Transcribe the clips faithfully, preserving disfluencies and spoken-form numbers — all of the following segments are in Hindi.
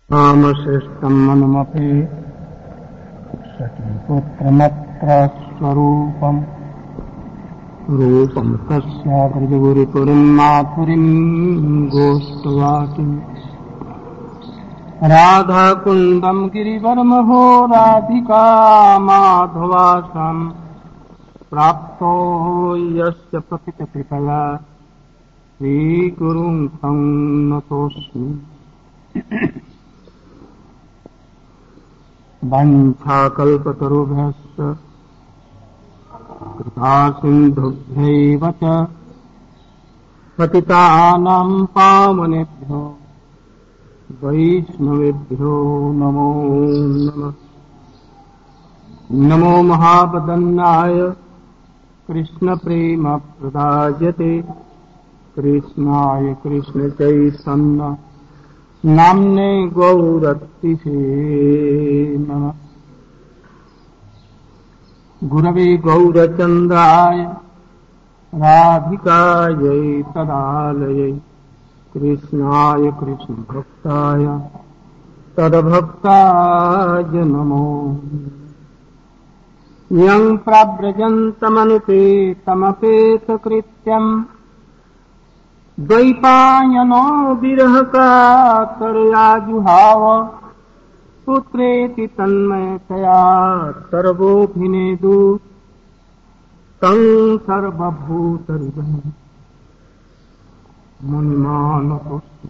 रामश्रेष्ठं मनुमपि सखीपुत्रमत्र स्वरूपम् रूपं तस्य ब्रजगुरुपुरीं माथुरीं गोष्ठवाटिम् राधाकुण्डं गिरिवर्महो राधिका माधवासं प्राप्तो यस्य प्रथितकृपया श्रीगुरुं तं नतोऽस्मि। वंशाकल्पतरुभ्यश्च कृपासिन्धुभ्यैव च पतितानां पावनेभ्यो वैष्णवेभ्यो नमो नमः। नमो महावदन्नाय कृष्णप्रेमप्रदायते कृष्णाय कृष्णचैतन्य नाम्ने गौरतिसे नमः। गुरवे गौरचन्द्राय राधिकायै तदालयै कृष्णाय कृष्णभक्ताय तद्भक्ताय नमो। यं प्रव्रजन्तमनुपेतमपेतकृत्यम् द्वैपायनो विरहकातरयाजुहाव पुत्रेति तन्मयतया सर्वोऽभिनेदु तं सर्वभूतहृदयं मुनिमानतोऽस्मि।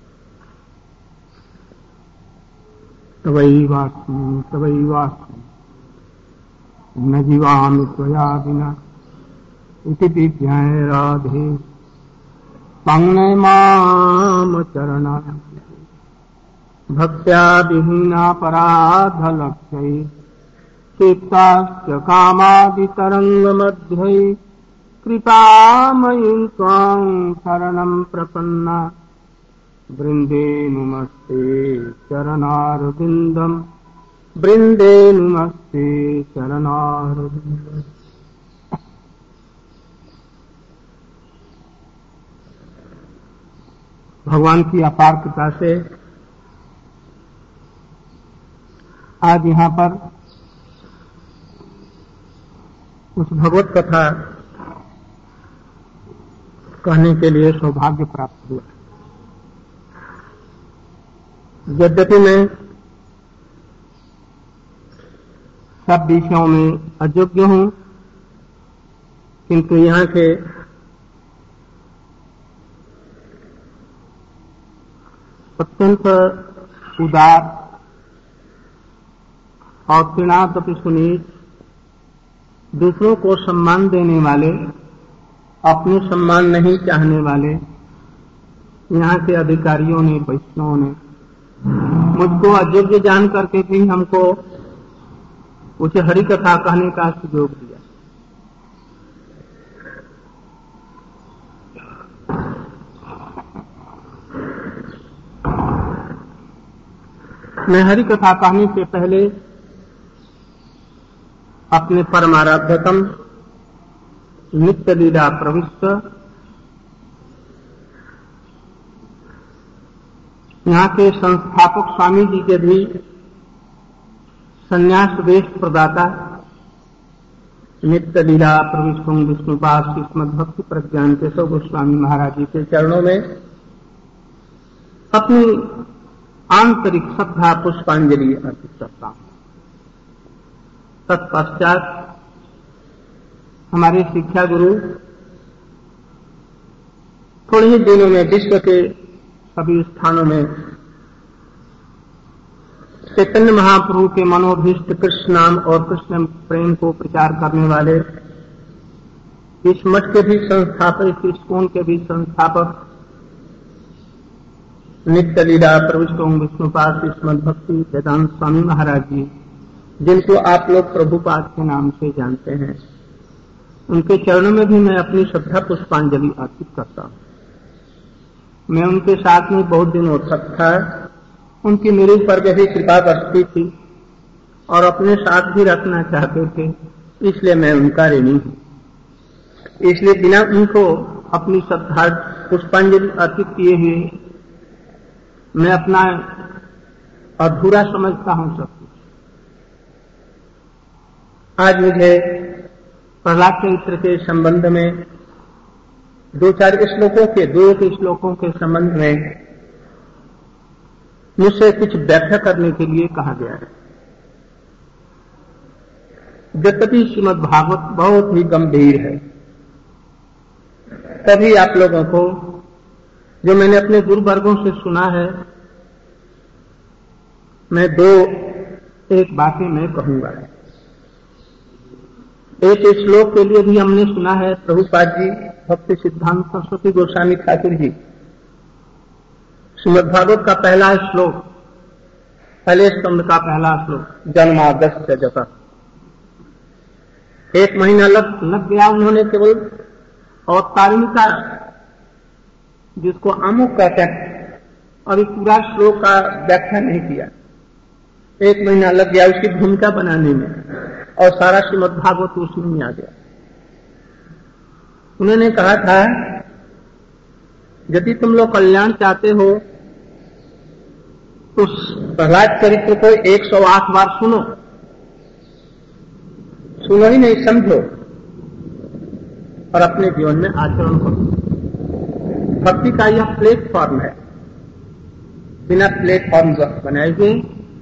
तवैवास्मि तवैवास्मि न जीवामि त्वया विना इति विज्ञाय राधे त्वं माम चरणा भक्त्या विहीनापराधलक्ष्यै क्षिप्ताश्च कामादितरङ्गमध्यै कृपामयीं त्वां शरणं प्रपन्ना वृन्दे नुमस्ते चरणारविन्दम् वृन्दे नुमस्ते चरणारविन्दम्। भगवान की अपार कृपा से आज यहाँ पर उस भगवत कथा कहने के लिए सौभाग्य प्राप्त हुआ। यद्यपि मैं सब विषयों में अयोग्य हूँ, किंतु यहाँ के अत्यंत उदार और कृणातपि सुनीत, दूसरों को सम्मान देने वाले, अपने सम्मान नहीं चाहने वाले यहाँ के अधिकारियों ने, वैष्णवों ने मुझको अयोग्य जान करके भी हमको उसे हरि कथा कहने का सुयोग दिया। मैं हरि कथा कहने से पहले अपने परमाराध्यतम नित्य लीला प्रविष्ट यहाँ के संस्थापक स्वामी जी के भी संन्यास वेश प्रदाता नित्य लीला प्रविष्ट विष्णुपाद श्रीमद् भक्ति प्रज्ञान केशव गोस्वामी महाराज जी के चरणों में अपनी आंतरिक श्रद्धा पुष्पांजलि अर्पित करता हूं। तत्पश्चात हमारे शिक्षा गुरु थोड़े ही दिनों में विश्व के सभी स्थानों में चैतन्य महाप्रभु के मनोभीष्ट कृष्ण नाम और कृष्ण प्रेम को प्रचार करने वाले इस मठ के भी संस्थापक, इस कोण के भी संस्थापक नित्य लीला प्रविष्ट विष्णुपाद श्रीमद् भक्ति वेदांत स्वामी महाराज जी, जिनको आप लोग प्रभुपाद के नाम से जानते हैं, उनके चरणों में भी मैं अपनी श्रद्धा पुष्पांजलि अर्पित करता हूँ। मैं उनके साथ में बहुत दिनों तक था, उनकी मेरे ऊपर भी कृपा बरसती थी और अपने साथ भी रखना चाहते थे, इसलिए मैं उनका ऋणी हूँ। इसलिए बिना उनको अपनी श्रद्धा पुष्पांजलि अर्पित किए हुए मैं अपना अधूरा समझता हूं सब कुछ। आज मुझे प्रहलाद चरित्र के संबंध में दो चार श्लोकों के दो एक श्लोकों के संबंध में मुझसे कुछ व्याख्या करने के लिए कहा गया है। यद्यपि श्रीमद् भागवत बहुत ही गंभीर है, तभी आप लोगों को जो मैंने अपने गुरुवर्गों से सुना है, मैं दो एक बातें मैं कहूंगा। एक श्लोक के लिए भी हमने सुना है प्रभुपाद जी, भक्ति सिद्धांत सरस्वती गोस्वामी ठाकुर जी, श्रीमद् भागवत का पहला श्लोक, पहले स्कंद का पहला श्लोक, जन्माद्यस्य जगत्। एक महीना लग लग गया उन्होंने केवल अवतारिणिका, जिसको आमुख कहते हैं, और इस पूरा श्लोक का व्याख्या नहीं किया। एक महीना लग गया उसकी भूमिका बनाने में, और सारा श्रीमद् भागवत उसी में आ गया। उन्होंने कहा था, यदि तुम लोग कल्याण चाहते हो तो प्रहलाद चरित्र को एक सौ आठ बार सुनो, सुनो ही नहीं समझो, और अपने जीवन में आचरण करो। भक्ति का यह प्लेटफॉर्म है, बिना प्लेटफॉर्म बनाए हुए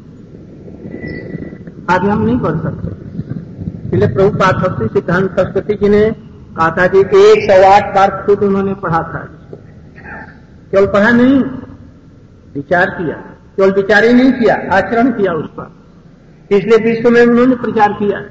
आगे हम नहीं बढ़ सकते। इसलिए प्रभुपाद भक्ति सिद्धांत सरस्वती जी ने कहा था कि एक सौ आठ बार खुद उन्होंने पढ़ा था। केवल पढ़ा नहीं, विचार किया, केवल विचार ही नहीं किया, आचरण किया उस पर। इसलिए विश्व में उन्होंने प्रचार किया।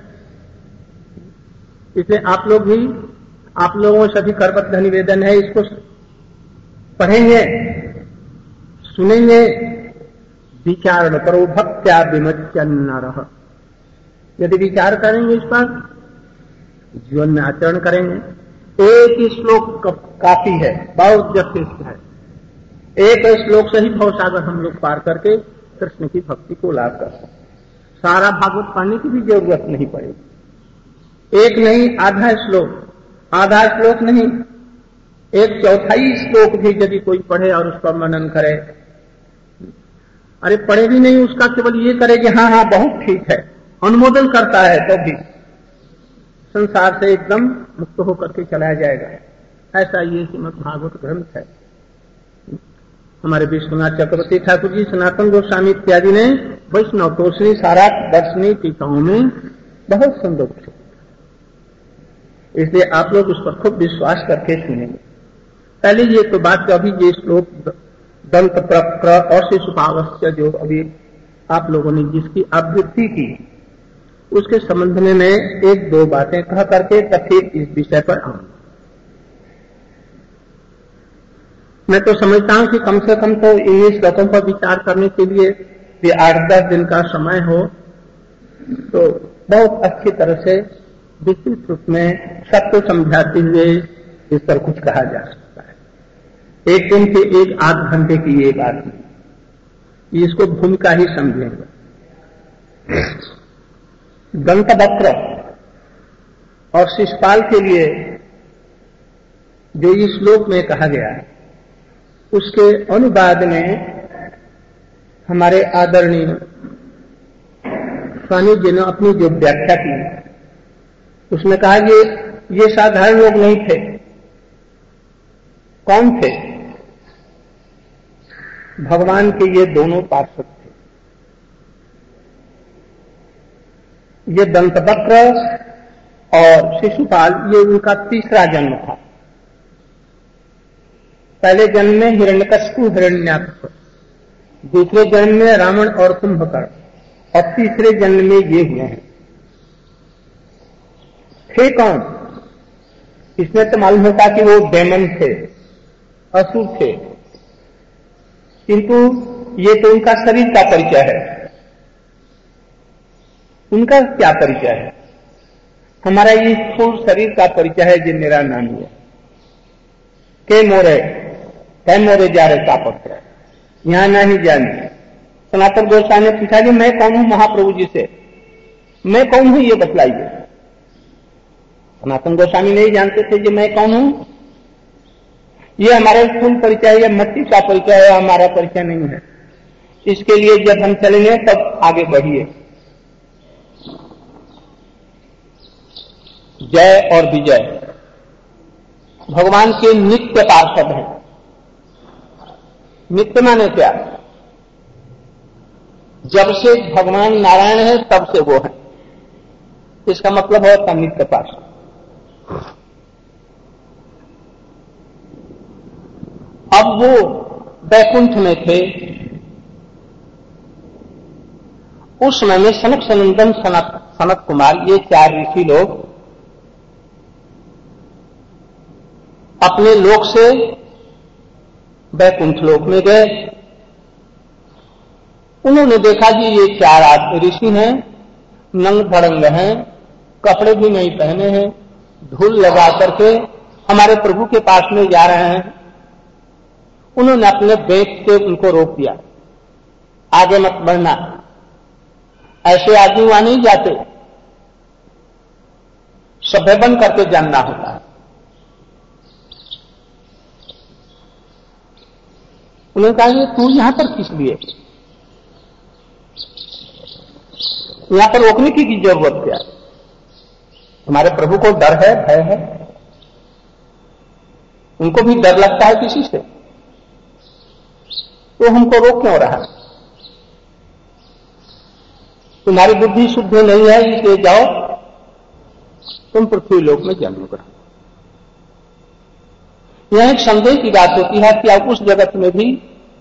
इसलिए आप लोग भी, आप लोगों से भी करबद्ध निवेदन है, इसको पढ़ेंगे, सुनेंगे, विचार करो, भक्त्या विमच्यन्न रह। यदि विचार करेंगे इस पर, जीवन में आचरण करेंगे। एक ही श्लोक काफी है, बहुत जथेष्ट है। एक श्लोक से ही भवसागर हम लोग पार करके कृष्ण की भक्ति को लाभ कर सकते। सारा भागवत पढ़ने की भी जरूरत नहीं पड़ेगी। एक नहीं, आधा श्लोक, आधा श्लोक नहीं, एक चौथाई श्लोक भी यदि कोई पढ़े और उस पर मनन करे, अरे पढ़े भी नहीं, उसका केवल ये करे कि हाँ हाँ बहुत ठीक है, अनुमोदन करता है, तो भी संसार से एकदम मुक्त होकर के चलाया जाएगा। ऐसा ये श्रीमद् भागवत ग्रंथ है। हमारे विश्वनाथ चक्रवर्ती ठाकुर जी, सनातन गोस्वामी इत्यादि ने वैष्णव तोषणी सारा दर्शनी टीकाओं में बहुत सुंदर से, इसलिए आप लोग उस पर खूब विश्वास करके सुनेंगे। पहले ये तो बात कि अभी ये श्लोक दंत प्रक्र और शिशुपावस्य जो अभी आप लोगों ने जिसकी आवृत्ति की, उसके संबंध में मैं एक दो बातें कह करके तब फिर इस विषय पर आऊंगा। मैं तो समझता हूं कि कम से कम तो इन श्लोकों पर विचार करने के लिए भी आठ दस दिन का समय हो तो बहुत अच्छी तरह से विस्तृत रूप में सबको समझाते हुए इस पर कुछ कहा जा सकता है। एक दिन के एक आध घंटे की ये बात नहीं, इसको भूमिका ही समझेंगे। दंतवक्र और शिशुपाल के लिए जो इस श्लोक में कहा गया है, उसके अनुवाद में हमारे आदरणीय स्वामी जी ने अपनी जो व्याख्या की, उसमें कहा कि ये साधारण लोग नहीं थे। कौन थे? भगवान के ये दोनों पार्षद थे। ये दंतवक्र और शिशुपाल, ये उनका तीसरा जन्म था। पहले जन्म में हिरण्यकशिपु हिरण्याक्ष, दूसरे जन्म में रावण और कुंभकर्ण, और तीसरे जन्म में ये हुए हैं। थे कौन? इसमें तो मालूम होता कि वो डेमन थे, असुर थे, किंतु ये तो उनका शरीर का परिचय है। उनका क्या परिचय है? हमारा ये स्थूल शरीर का परिचय है, जो मेरा नाम है के मोरे कै मोरे जा रहे तापत्र, यहां नहीं जाने। सनातन गोस्वामी ने पूछा कि मैं कौन हूं महाप्रभु जी से, मैं कौन हूं ये बतलाइए। सनातन गोस्वामी नहीं जानते थे कि मैं कौन हूं। ये हमारा स्थूल परिचय है, मट्टी का परिचय है, हमारा परिचय नहीं है। इसके लिए जब हम चलेंगे तब आगे बढ़िए। जय और विजय भगवान के नित्य पार्षद हैं। नित्य माने क्या? जब से भगवान नारायण है तब से वो है, इसका मतलब है नित्य पार्षद। अब वो बैकुंठ में थे, उस समय में सनक सनंदन सनक सनत कुमार ये चार ऋषि लोग अपने लोक से बैकुंठ लोक में गए। उन्होंने देखा कि ये चार ऋषि हैं, नंग धड़ंग हैं, कपड़े भी नहीं पहने हैं, धूल लगा करके हमारे प्रभु के पास में जा रहे हैं। उन्होंने अपने बेट से उनको रोक दिया, आगे मत बढ़ना, ऐसे आदमी वहां नहीं जाते, सभ्य बन करके जानना होता है। उन्होंने कहा कि तू यहां पर किस लिए, यहां पर रोकने की, की जरूरत क्या? हमारे प्रभु को डर है, भय है, उनको भी डर लगता है किसी से, तो हमको रोक क्यों रहा? तुम्हारी बुद्धि शुद्ध नहीं है, इसलिए जाओ तुम पृथ्वी लोक में जन्म करो। यह एक संदेह की बात होती है कि अब उस जगत में भी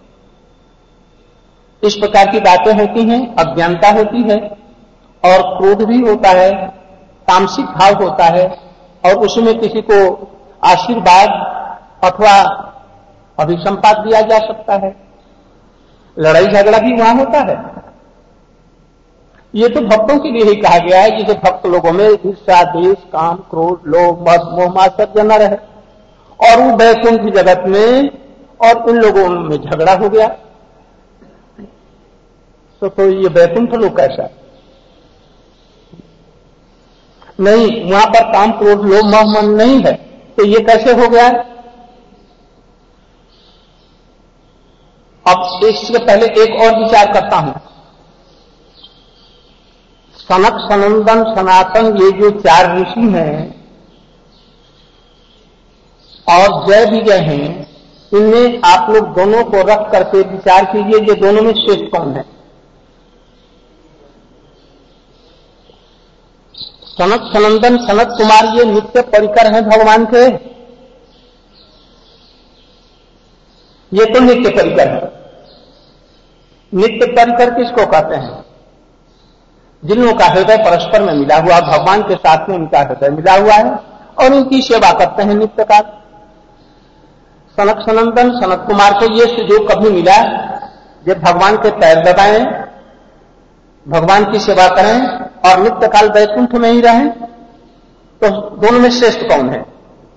इस प्रकार की बातें होती हैं, अज्ञानता होती है और क्रोध भी होता है, तामसिक भाव होता है, और उसमें किसी को आशीर्वाद अथवा अभिसंपात दिया जा सकता है। लड़ाई झगड़ा भी वहां होता है। ये तो भक्तों के लिए ही कहा गया है, जिसे भक्त लोगों में ईर्ष्या, द्वेष, काम, क्रोध, लोभ, मद, मोह, मात्सर्य न रहे। और वो वैकुंठ जगत में और इन लोगों में झगड़ा हो गया, तो, तो ये वैकुंठ लोग कैसा? नहीं, वहां पर काम, क्रोध, लोभ, मोह, मन नहीं है, तो ये कैसे हो गया? अब इससे पहले एक और विचार करता हूं। सनक सनंदन सनातन ये जो चार ऋषि हैं और जय विजय हैं, इनमें आप लोग दोनों को रख करके विचार कीजिए, ये दोनों में श्रेष्ठ कौन है? सनक सनंदन सनत कुमार ये नित्य परिकर हैं भगवान के, ये तो नित्य परिकर है। नित्य परिकर किसको कहते हैं? जिन का हृदय परस्पर में मिला हुआ, भगवान के साथ में इनका हृदय मिला हुआ है और उनकी सेवा करते हैं नित्य काल। सनक सनंदन सनत कुमार को ये सुयोग कभी मिला जब भगवान के पैर दबाएं, भगवान की सेवा करें और नित्य काल वैकुंठ में ही रहें, तो दोनों में श्रेष्ठ कौन है?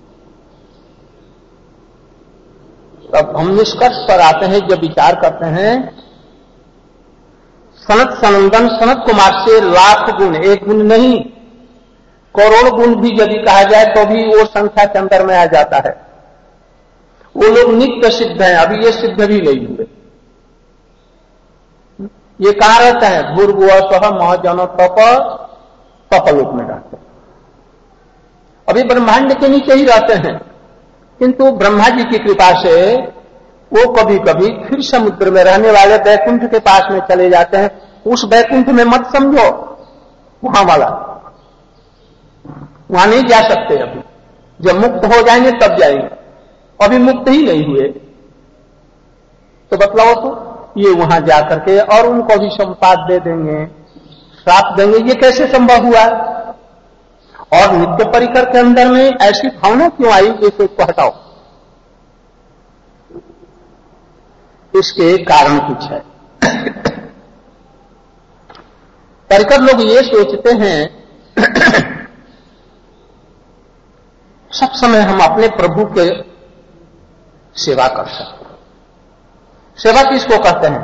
तब हम निष्कर्ष पर आते हैं, जब विचार करते हैं, सनत सनंदन सनत कुमार से लाख गुण, एक गुण नहीं करोड़ गुण भी यदि कहा जाए तो भी वो संख्या के अंदर में आ जाता है। वो लोग नित्य सिद्ध हैं, अभी ये सिद्ध भी नहीं हुए। ये कहां रहते हैं? भूर्भुव स्वः महजन तप तपलोक में रहते हैं। अभी ब्रह्मांड के नीचे ही रहते हैं, किंतु ब्रह्मा जी की कृपा से वो कभी कभी फिर समुद्र में रहने वाले बैकुंठ के पास में चले जाते हैं। उस बैकुंठ में मत समझो वहां वाला, वहां नहीं जा सकते। अभी जब मुक्त हो जाएंगे तब जाएंगे, अभी मुक्त ही नहीं हुए, तो बतलाओ तो ये वहां जाकर के और उनको भी संपाद दे देंगे, श्राप देंगे, ये कैसे संभव हुआ? और नित्य परिकर के अंदर में ऐसी भावना क्यों आई? इसे को हटाओ, इसके कारण कुछ है। परिकर लोग ये सोचते हैं सब समय हम अपने प्रभु के सेवा कर सकते हैं। सेवा किसको कहते हैं?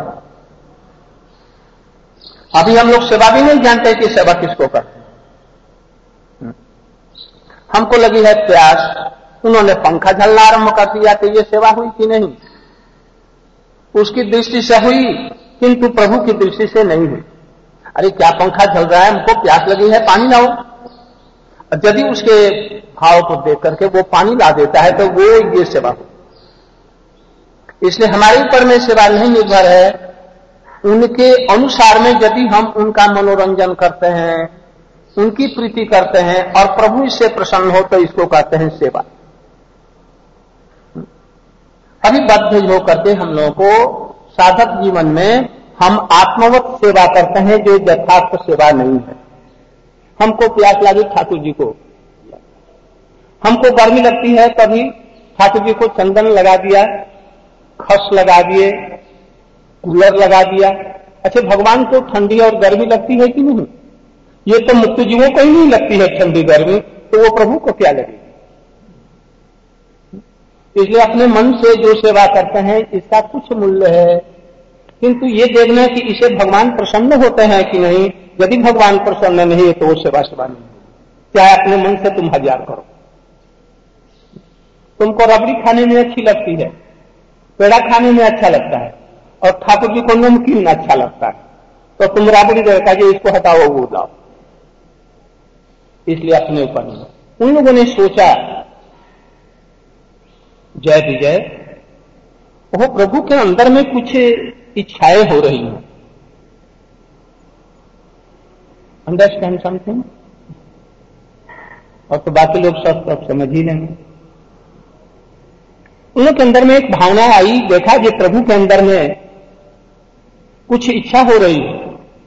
अभी हम लोग सेवा भी नहीं जानते कि सेवा किसको कहते हैं। हमको लगी है प्यास, उन्होंने पंखा झलना आरंभ कर दिया, तो ये सेवा हुई कि नहीं? उसकी दृष्टि से हुई, किंतु प्रभु की दृष्टि से नहीं हुई। अरे क्या पंखा चल रहा है, हमको प्यास लगी है, पानी लाओ। यदि उसके भाव को देख करके वो पानी ला देता है तो वो ये सेवा हो। इसलिए हमारे ऊपर में सेवा नहीं निर्भर है, उनके अनुसार में यदि हम उनका मनोरंजन करते हैं, उनकी प्रीति करते हैं और प्रभु इससे प्रसन्न हो तो इसको कहते हैं सेवा। अभी बद्ध होकर के हम लोगों को साधक जीवन में हम आत्मवत सेवा करते हैं जो यथार्थ सेवा नहीं है। हमको प्यास लगी ठाकुर जी को, हमको गर्मी लगती है कभी ठाकुर जी को चंदन लगा दिया, खस लगा दिए, कूलर लगा दिया। अच्छा, भगवान को ठंडी और गर्मी लगती है कि नहीं? ये तो मुक्त जीवों को ही नहीं लगती है ठंडी गर्मी, तो वो प्रभु को क्या लगेगी? इसलिए अपने मन से जो सेवा करते हैं इसका कुछ मूल्य है, किंतु ये देखना कि इसे भगवान प्रसन्न होते हैं कि नहीं। यदि भगवान प्रसन्न नहीं है तो वो सेवा सेवा नहीं है। चाहे अपने मन से तुम हजार करो। तुमको रबड़ी खाने में अच्छी लगती है, पेड़ा खाने में अच्छा लगता है और ठाकुर जी को नमकीन अच्छा लगता है, तो तुम राबड़ी देखा कि इसको हटाओ वो लाओ। इसलिए अपने ऊपर नहीं। उन लोगों ने सोचा जय विजय, वो प्रभु के अंदर में कुछ इच्छाएं हो रही हैं। Understand something? और तो बाकी लोग सब सब समझ ही लेंगे। उन लोग के अंदर में एक भावना आई, देखा कि प्रभु के अंदर में कुछ इच्छा हो रही है,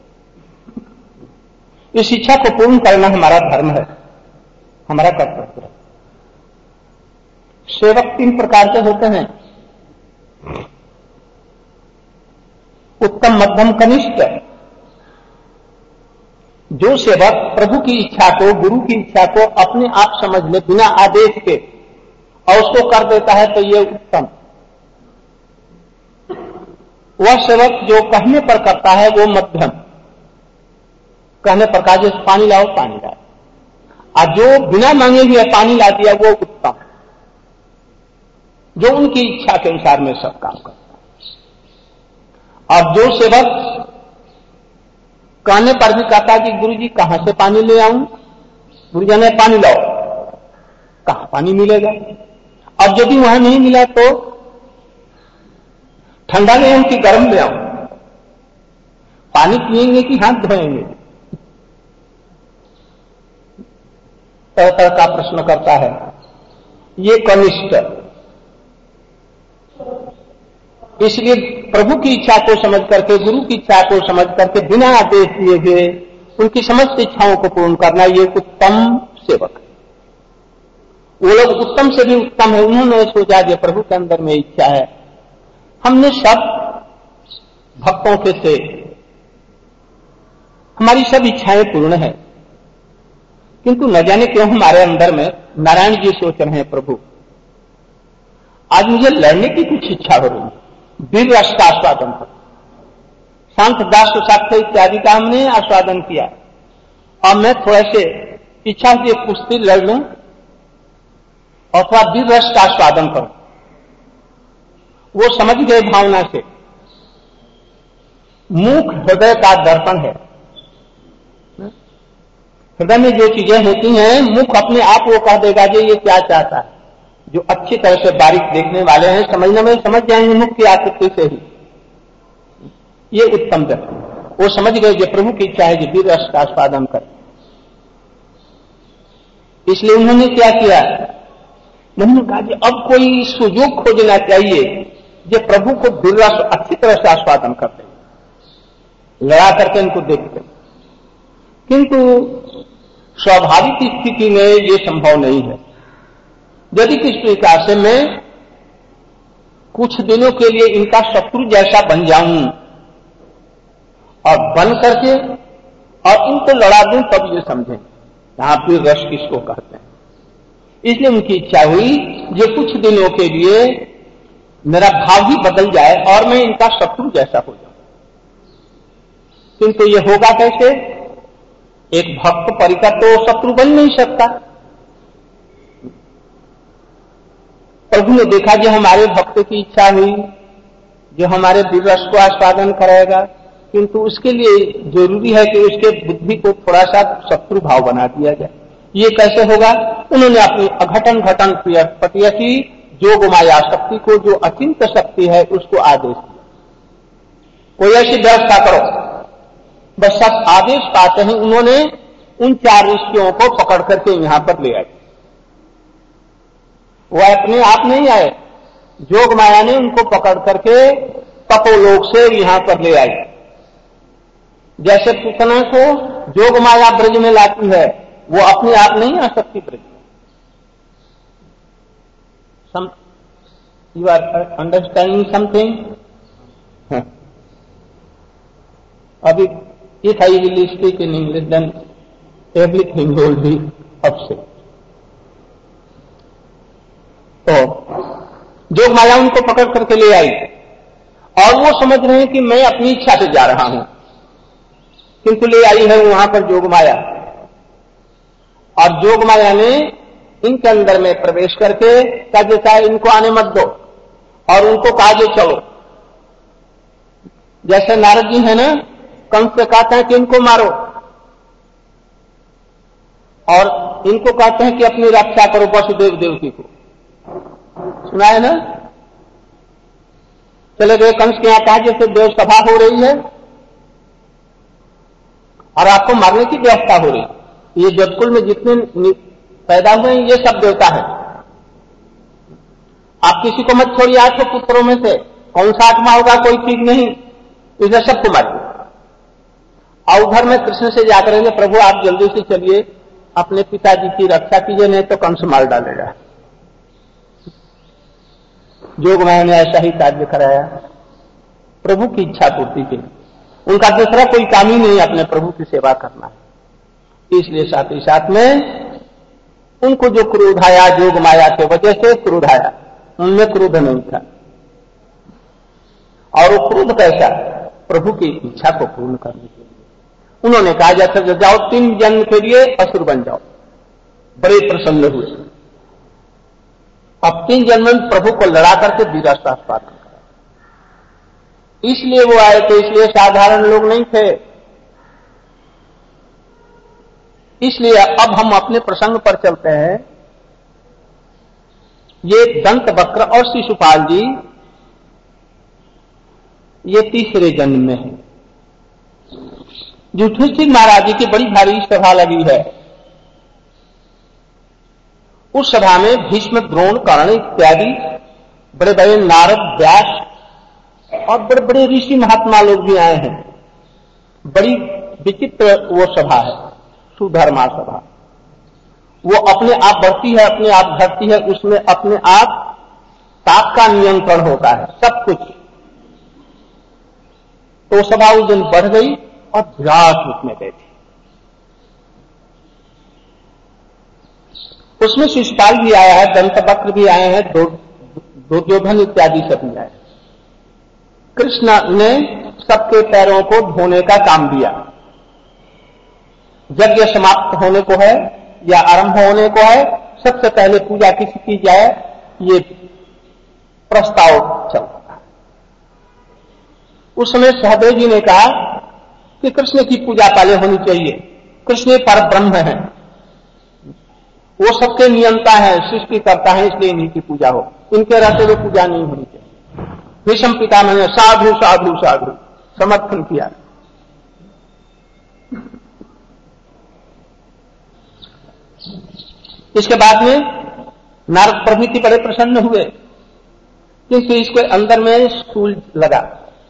इस इच्छा को पूर्ण करना हमारा धर्म है, हमारा कर्तव्य है। सेवक तीन प्रकार के होते हैं, उत्तम, मध्यम, कनिष्ठ। जो सेवक प्रभु की इच्छा को, गुरु की इच्छा को अपने आप समझ ले बिना आदेश के और उसको कर देता है तो ये उत्तम। वह सेवक जो कहने पर करता है वो मध्यम, कहने पर कहा जैसे पानी लाओ पानी लाओ, और जो बिना मांगे हुए पानी ला दिया वो उत्तम, जो उनकी इच्छा के अनुसार में सब काम करता है। और जो सेवक कहने पर भी कहता है कि गुरु जी कहां से पानी ले आऊं, गुरु जी ने पानी लाओ, कहां पानी मिलेगा? अब यदि वहां नहीं मिला तो ठंडा ले आऊं कि गर्म ले आऊं, पानी पिएंगे कि हाथ धोएंगे? तरह तरह का प्रश्न करता है। ये कनिष्ठ। इसलिए प्रभु की इच्छा को समझ करके, गुरु की इच्छा को समझ करके बिना आदेश दिए हुए उनकी समस्त इच्छाओं को पूर्ण करना, ये उत्तम सेवक है। वो लोग उत्तम से भी उत्तम है। उन्होंने सोचा कि प्रभु के अंदर में इच्छा है, हमने सब भक्तों के से हमारी सब इच्छाएं पूर्ण है, किंतु न जाने क्यों हमारे अंदर में नारायण जी सोच रहे हैं, प्रभु आज मुझे लड़ने की कुछ इच्छा हो रही है, वीर रस का आस्वादन कर, शांत दास साक्ष्य इत्यादि का हमने आस्वादन किया, और मैं थोड़ा से इच्छा से कुश्ती लड़ लूं और थोड़ा वीर रस का आस्वादन करूं। वो समझ गए भावना से। मुख हृदय का दर्पण है। हृदय में जो चीजें होती हैं, मुख अपने आप वो कह देगा कि ये क्या चाहता है। जो अच्छी तरह से बारीक देखने वाले हैं, समझने में समझ जाएंगे मुख की आकृति से ही। ये उत्तम दर्शन। वो समझ गए कि प्रभु की इच्छा है कि वीर रस का आस्वादन करें। इसलिए उन्होंने क्या किया, उन्होंने कहा कि अब कोई सुयोग खोजना चाहिए जो प्रभु को वीर रस अच्छी तरह से आस्वादन करते, लड़ा करके इनको देखते। किंतु स्वाभाविक स्थिति में ये संभव नहीं है। यदि किस प्रकार से मैं कुछ दिनों के लिए इनका शत्रु जैसा बन जाऊं और बन करके और इनको लड़ा दूं, तब ये समझें यहां वीर रस किसको कहते हैं। इसलिए उनकी इच्छा हुई ये कुछ दिनों के लिए मेरा भाव ही बदल जाए और मैं इनका शत्रु जैसा हो जाऊं। किंतु ये होगा कैसे? एक भक्त परिकर तो शत्रु बन नहीं सकता। प्रभु ने देखा कि हमारे भक्त की इच्छा हुई जो हमारे विरस को आस्वादन कराएगा, किंतु उसके लिए जरूरी है कि उसके बुद्धि को थोड़ा सा शत्रु भाव बना दिया जाए। ये कैसे होगा? उन्होंने अपनी अघटन घटन पटियसी जोग माया शक्ति को, जो अचिंत शक्ति है, उसको आदेश दिया, कोई ऐसी व्यवस्था करो। बस सब आदेश पाते हैं उन्होंने उन चार ऋषियों को पकड़ करके यहां पर ले आए। वो अपने आप नहीं आए, जोग माया ने उनको पकड़ करके तपोलोक से यहां पर ले आई। जैसे पूतना को जोग माया ब्रज में लाती है, वो अपने आप नहीं आ सकती ब्रज में। Some you are understanding something? अभी if I will speak in English then everything will be upset. तो जोग माया उनको पकड़ करके ले आई और वो समझ रहे हैं कि मैं अपनी इच्छा से जा रहा हूं, किंतु ले आई है वहां पर जोग माया। और जोग माया ने इनके अंदर में प्रवेश करके कहा जैसा इनको आने मत दो, और उनको कहा जो चलो। जैसे नारद जी है ना, कंस से कहते हैं कि इनको मारो, और इनको कहते हैं कि अपनी रक्षा करो वसुदेव देवकी को। सुना है ना? चले गए कंस के यहां, कहा जैसे देव सभा हो रही है और आपको मारने की व्यवस्था हो रही है। ये जगकुल में जितने पैदा हुए हैं ये सब देवता है, आप किसी को मत छोड़िए आठ पुत्रों में से, कौन सा आत्मा होगा कोई ठीक नहीं, इधर सबको मारिए। और उधर में कृष्ण से जाकर करेंगे, प्रभु आप जल्दी से चलिए अपने पिताजी की रक्षा कीजिए, नहीं तो कंस मार डालेगा। जोग माया ने ऐसा ही कार्य कराया प्रभु की इच्छा पूर्ति के लिए। उनका दूसरा कोई काम ही नहीं अपने प्रभु की सेवा करना है। इसलिए साथ ही साथ में उनको जो क्रोध आया, जोग माया के वजह से क्रोध आया, उनमें क्रोध नहीं था। और वो क्रोध कैसा? प्रभु की इच्छा को पूर्ण करने के लिए उन्होंने कहा जैसे जाओ तीन जन्म के लिए असुर बन जाओ। बड़े प्रसन्न हुए। अब तीन जन्म में प्रभु को लड़ा करके वीरता स्थापन करा, इसलिए वो आए थे, इसलिए साधारण लोग नहीं थे। इसलिए अब हम अपने प्रसंग पर चलते हैं। ये दंत वक्र और शिशुपाल जी ये तीसरे जन्म में है। युधिष्ठिर महाराज जी की बड़ी भारी सभा लगी है। उस सभा में भीष्म, द्रोण, कर्ण इत्यादि बड़े बड़े नारद, व्यास और बड़े बड़े ऋषि महात्मा लोग भी आए हैं। बड़ी विचित्र वो सभा है, सुधर्मा सभा। वो अपने आप बढ़ती है, अपने आप घटती है, उसमें अपने आप ताप का नियंत्रण होता है, सब कुछ। तो सभा उस दिन बढ़ गई और विराट रूप में बैठी। उसमें शिशुपाल भी आया है, दंतवक्र भी आए हैं, दुर्योधन इत्यादि सभी आए। कृष्ण ने सबके पैरों को धोने का काम दिया। यज्ञ समाप्त होने को है या आरंभ होने को है, सबसे पहले पूजा किसी की जाए, ये प्रस्ताव चलता है। उस समय सहदेव जी ने कहा कि कृष्ण की पूजा पहले होनी चाहिए, कृष्ण पर ब्रह्म है, वो सबके नियंता है, सृष्टि करता है, इसलिए इन्हीं की पूजा हो, इनके रहते हुए पूजा नहीं होनी चाहिए। भीष्म पितामह ने साधु साधु साधु समर्थन किया। इसके बाद में नारद प्रभृति बड़े प्रसन्न हुए, क्योंकि इसके अंदर में स्कूल लगा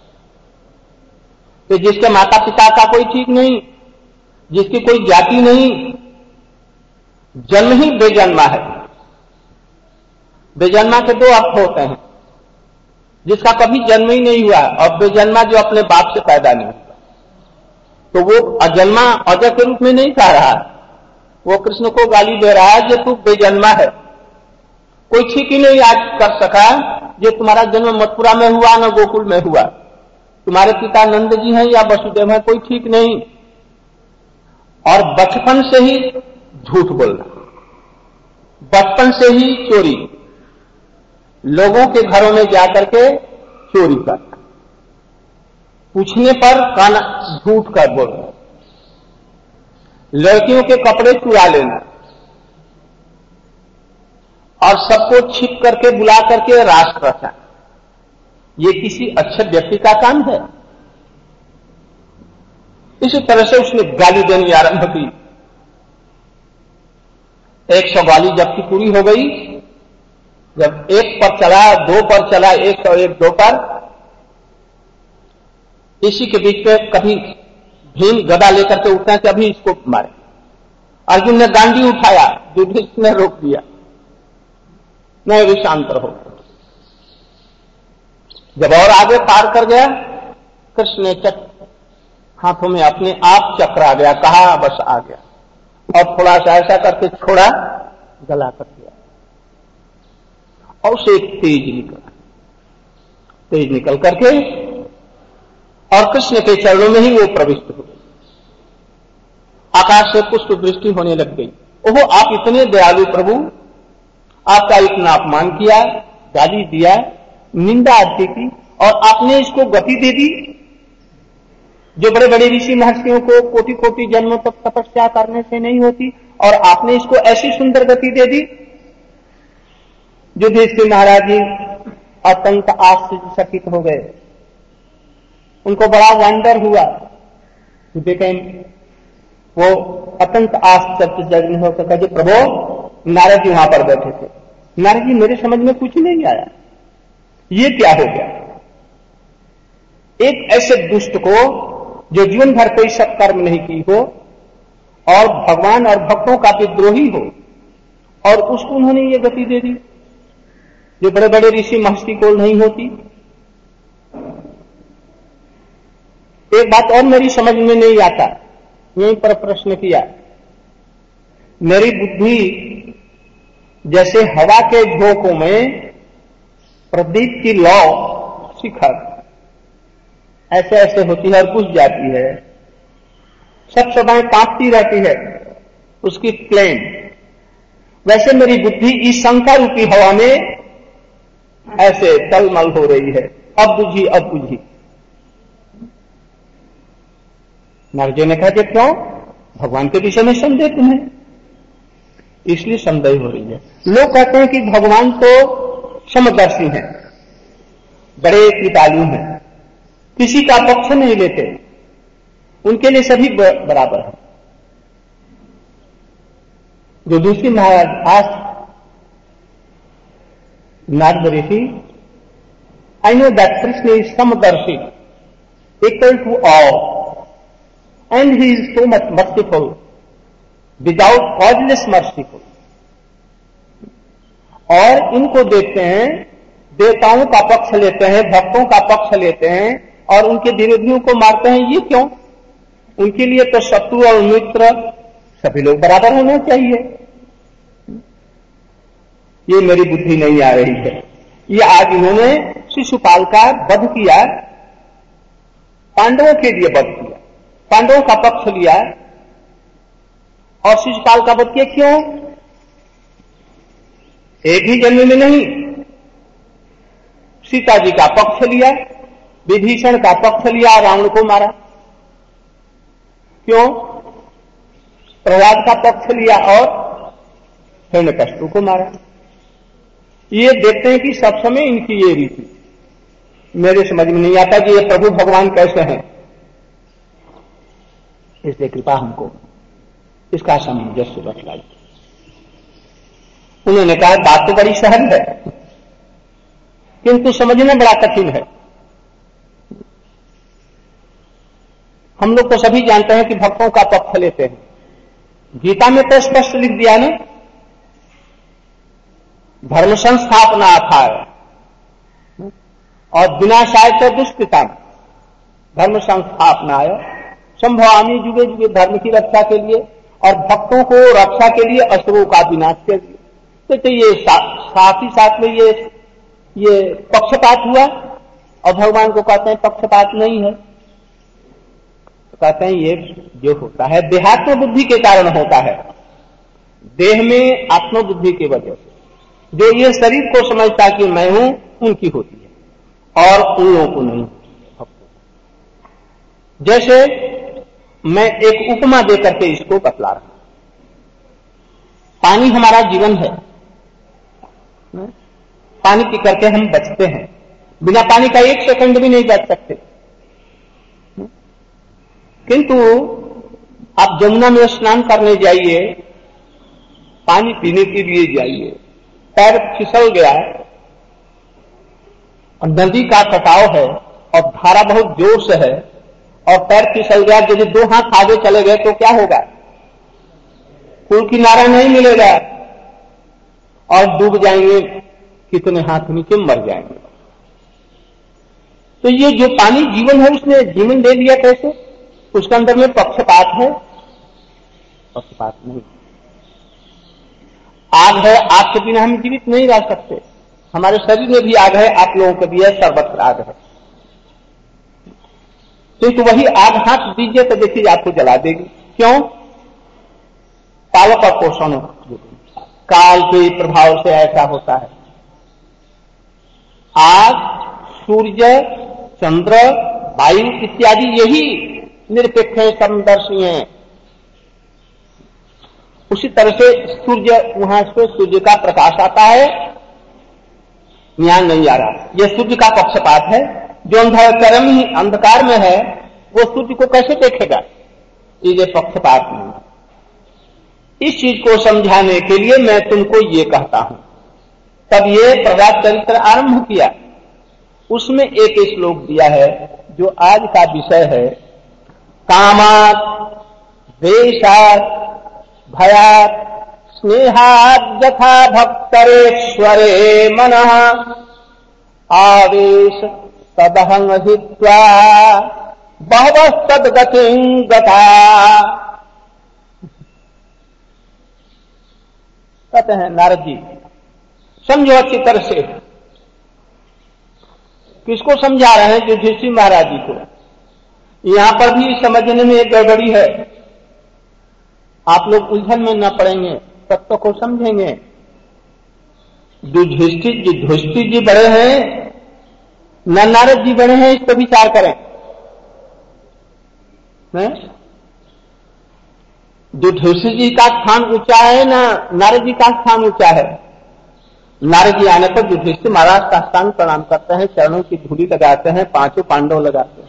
कि जिसके माता पिता का कोई ठीक नहीं, जिसकी कोई जाति नहीं, जन्म ही बेजन्मा है। बेजन्मा के दो अर्थ होते हैं, जिसका कभी जन्म ही नहीं हुआ, और बेजन्मा जो अपने बाप से पैदा नहीं हुआ। तो वो अजन्मा अजय के रूप में नहीं कह रहा, वो कृष्ण को गाली दे रहा है, जो तू बेजन्मा है, कोई ठीक ही नहीं आज कर सका, जो तुम्हारा जन्म मथुरा में हुआ न गोकुल में हुआ, तुम्हारे पिता नंद जी हैं या वसुदेव हैं, कोई ठीक नहीं। और बचपन से ही झूठ बोलना, बचपन से ही चोरी, लोगों के घरों में जाकर के चोरी करना, पूछने पर काना झूठ कर बोलना, लड़कियों के कपड़े चुरा लेना और सबको छिप करके बुला करके रास रखना, ये किसी अच्छे व्यक्ति का काम है? इसी तरह से उसने गाली देनी आरंभ की। एक सौ गाली जबकि पूरी हो गई, जब एक पर चला, दो पर चला, एक सौ एक दो पर, इसी के बीच में कभी भीम गदा लेकर के उठना कि अभी इसको मारे। अर्जुन ने गांडी उठाया, युधिष्ठिर ने रोक दिया, नहीं भी शांत रहो। जब और आगे पार कर गया, कृष्ण ने चक हाथों में अपने आप चक्र आ गया, कहा बस आ गया, और थोड़ा सा ऐसा करके छोड़ा, गला कर दिया और उसे एक तेज निकला, तेज निकल करके और कृष्ण के चरणों में ही वो प्रविष्ट हो गई। आकाश से पुष्प वृष्टि होने लग गई। ओहो, आप इतने दयालु प्रभु, आपका इतना अपमान किया, गाली दिया, निंदा आदि की, और आपने इसको गति दे दी जो बड़े बड़े ऋषि महर्षियों को कोटि कोटि जन्मों तक तपस्या करने से नहीं होती, और आपने इसको ऐसी सुंदर गति दे दी। युधिष्ठिर महाराज जी अत्यंत आश्चर्यचकित हो गए, उनको बड़ा वंडर हुआ। देखें, वो अत्यंत आश्चर्यचकित होकर कहे, प्रभु नारद जी वहां पर बैठे थे। नारद जी, मेरे समझ में कुछ नहीं आया, ये क्या हो गया? एक ऐसे दुष्ट को जो जीवन भर कोई सत्कर्म नहीं की हो और भगवान और भक्तों का विद्रोही हो, और उसको उन्होंने ये गति दे दी जो बड़े बड़े ऋषि महर्षि को नहीं होती। एक बात और मेरी समझ में नहीं आता, यहीं पर प्रश्न किया। मेरी बुद्धि जैसे हवा के झोंकों में प्रदीप की लौ शिखर ऐसे ऐसे होती है और बुझ जाती है, सब सदाएं कांपती रहती है उसकी फ्लेम, वैसे मेरी बुद्धि इस शंका रूपी हवा में ऐसे टलमल हो रही है, अब बुझी अब बुझी। नारद जी ने कहा कि क्यों? भगवान के विषय में संदेह तुम्हें, इसलिए संदेह हो रही है। लोग कहते हैं कि भगवान तो समदर्शी हैं, बड़े कृपालु हैं, किसी का पक्ष नहीं लेते, उनके लिए सभी बराबर है। जो दूसरी महाराज आज नारद ऋषि, I know that Krishna is समदर्शी, equal to all, and he is so much merciful without causeless merciful. और इनको देखते हैं, देवताओं का पक्ष लेते हैं, भक्तों का पक्ष लेते हैं और उनके विरोधियों को मारते हैं, ये क्यों? उनके लिए तो शत्रु और मित्र सभी लोग बराबर होने चाहिए। ये मेरी बुद्धि नहीं आ रही है। ये आज इन्होंने शिशुपाल का वध किया, पांडवों के लिए वध किया, पांडवों का पक्ष लिया और शिशुपाल का वध किया। क्यों? एक ही जन्म में नहीं, सीता जी का पक्ष लिया, विभीषण का पक्ष लिया, रावण को मारा। क्यों? प्रहलाद का पक्ष लिया और हिरण्यकश्यप को मारा। ये देखते हैं कि सब समय इनकी ये रीति, मेरे समझ में नहीं आता कि ये प्रभु भगवान कैसे हैं। इसलिए कृपा हमको इसका सामंजस्य बतलाई। उन्होंने कहा बात तो बड़ी सहज है किंतु समझना बड़ा कठिन है। हम लोग तो सभी जानते हैं कि भक्तों का पक्ष लेते हैं, गीता में तो स्पष्ट लिख दिया ना, धर्म संस्थापना था और विनाशाय तो दुष्कृता, धर्म संस्थापना संभवामि युगे युगे, धर्म की रक्षा के लिए और भक्तों को रक्षा के लिए, असुरों का विनाश के लिए। तो, तो ये सा, साथ ही साथ में ये ये पक्षपात हुआ और भगवान को कहते हैं पक्षपात नहीं है। तो कहते हैं ये जो होता है देहात्म बुद्धि के कारण होता है, देह में आत्मबुद्धि की वजह से। जो ये शरीर को समझता कि मैं हूं, उनकी होती है और उन लोगों को नहीं। जैसे मैं एक उपमा देकर के इसको बतला रहा हूं। पानी हमारा जीवन है, पानी पी करके हम बचते हैं, बिना पानी का एक सेकंड भी नहीं बच सकते। किंतु आप जमुना में स्नान करने जाइए, पानी पीने के लिए जाइए, पैर फिसल गया और नदी का कटाव है और धारा बहुत जोर से है और पैर फिसल गया, यदि दो हाथ आगे चले गए तो क्या होगा? पुल किनारा नहीं मिलेगा और डूब जाएंगे, कितने हाथ नीचे मर जाएंगे। तो ये जो पानी जीवन है, उसने जीवन ले लिया कैसे? उसके अंदर में पक्षपात है? पक्षपात नहीं। आग है, आग के बिना हम जीवित नहीं रह सकते। हमारे शरीर में भी आग है, आप लोगों के भी है, सर्वत्र आग है। किंतु वही आग हाथ दीजिए तो देखिए आपको जला देगी। क्यों? पावक और पोषण काल के प्रभाव से ऐसा होता है। आग, सूर्य, चंद्र, वायु इत्यादि यही निरपेक्ष है, समदर्शी हैं। उसी तरह से सूर्य, वहां से सूर्य का प्रकाश आता है, यहां नहीं आ रहा। यह सूर्य का पक्षपात है। जो अंधकार में अंधकार में है वो सूर्य को कैसे देखेगा? ये पक्षपात नहीं। इस चीज को समझाने के लिए मैं तुमको ये कहता हूं। तब ये प्रभात चरित्र आरंभ किया। उसमें एक श्लोक दिया है जो आज का विषय है, कामात् द्वेषात् भयात् स्नेहात् यथा भक्तरेश्वरे मनः आवेश तदहं हित्वा बहवः तद्गतिं गता। कहते हैं नारद जी, समझो अच्छी तरह से। किसको समझा रहे हैं? युधिष्ठिर महाराज जी को। यहां पर भी समझने में एक गड़बड़ी है। आप लोग उलझन में न पड़ेंगे, तत्व को समझेंगे। युधिष्ठिर जी युधिष्ठिर जी बड़े हैं न नारद जी बड़े हैं, इस पर विचार करें। युधिष्ठिर जी का स्थान ऊंचा है ना नारद जी का स्थान ऊंचा है? नारद जी आने पर युधिष्ठिर महाराज का स्थान प्रणाम करते हैं, चरणों की धूली लगाते हैं, पांचों पांडव लगाते हैं।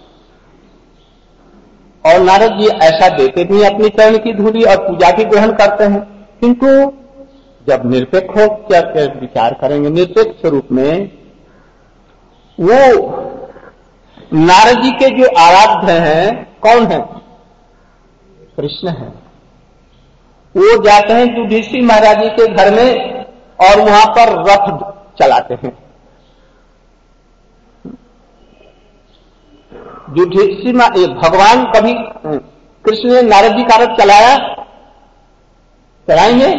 और नारद जी ऐसा देते भी अपनी चरण की धूली और पूजा भी ग्रहण करते हैं। किंतु जब निरपेक्ष हो क्या विचार करेंगे, निरपेक्ष स्वरूप में वो नारद जी के जो आराध्य हैं कौन है? कृष्ण है। वो जाते हैं युधिष्ठिर महाराज जी के घर में और वहां पर रथ चलाते हैं। युधिष्ठिर भगवान कभी कृष्ण ने नारद जी का रथ चलाया? चलाएंगे?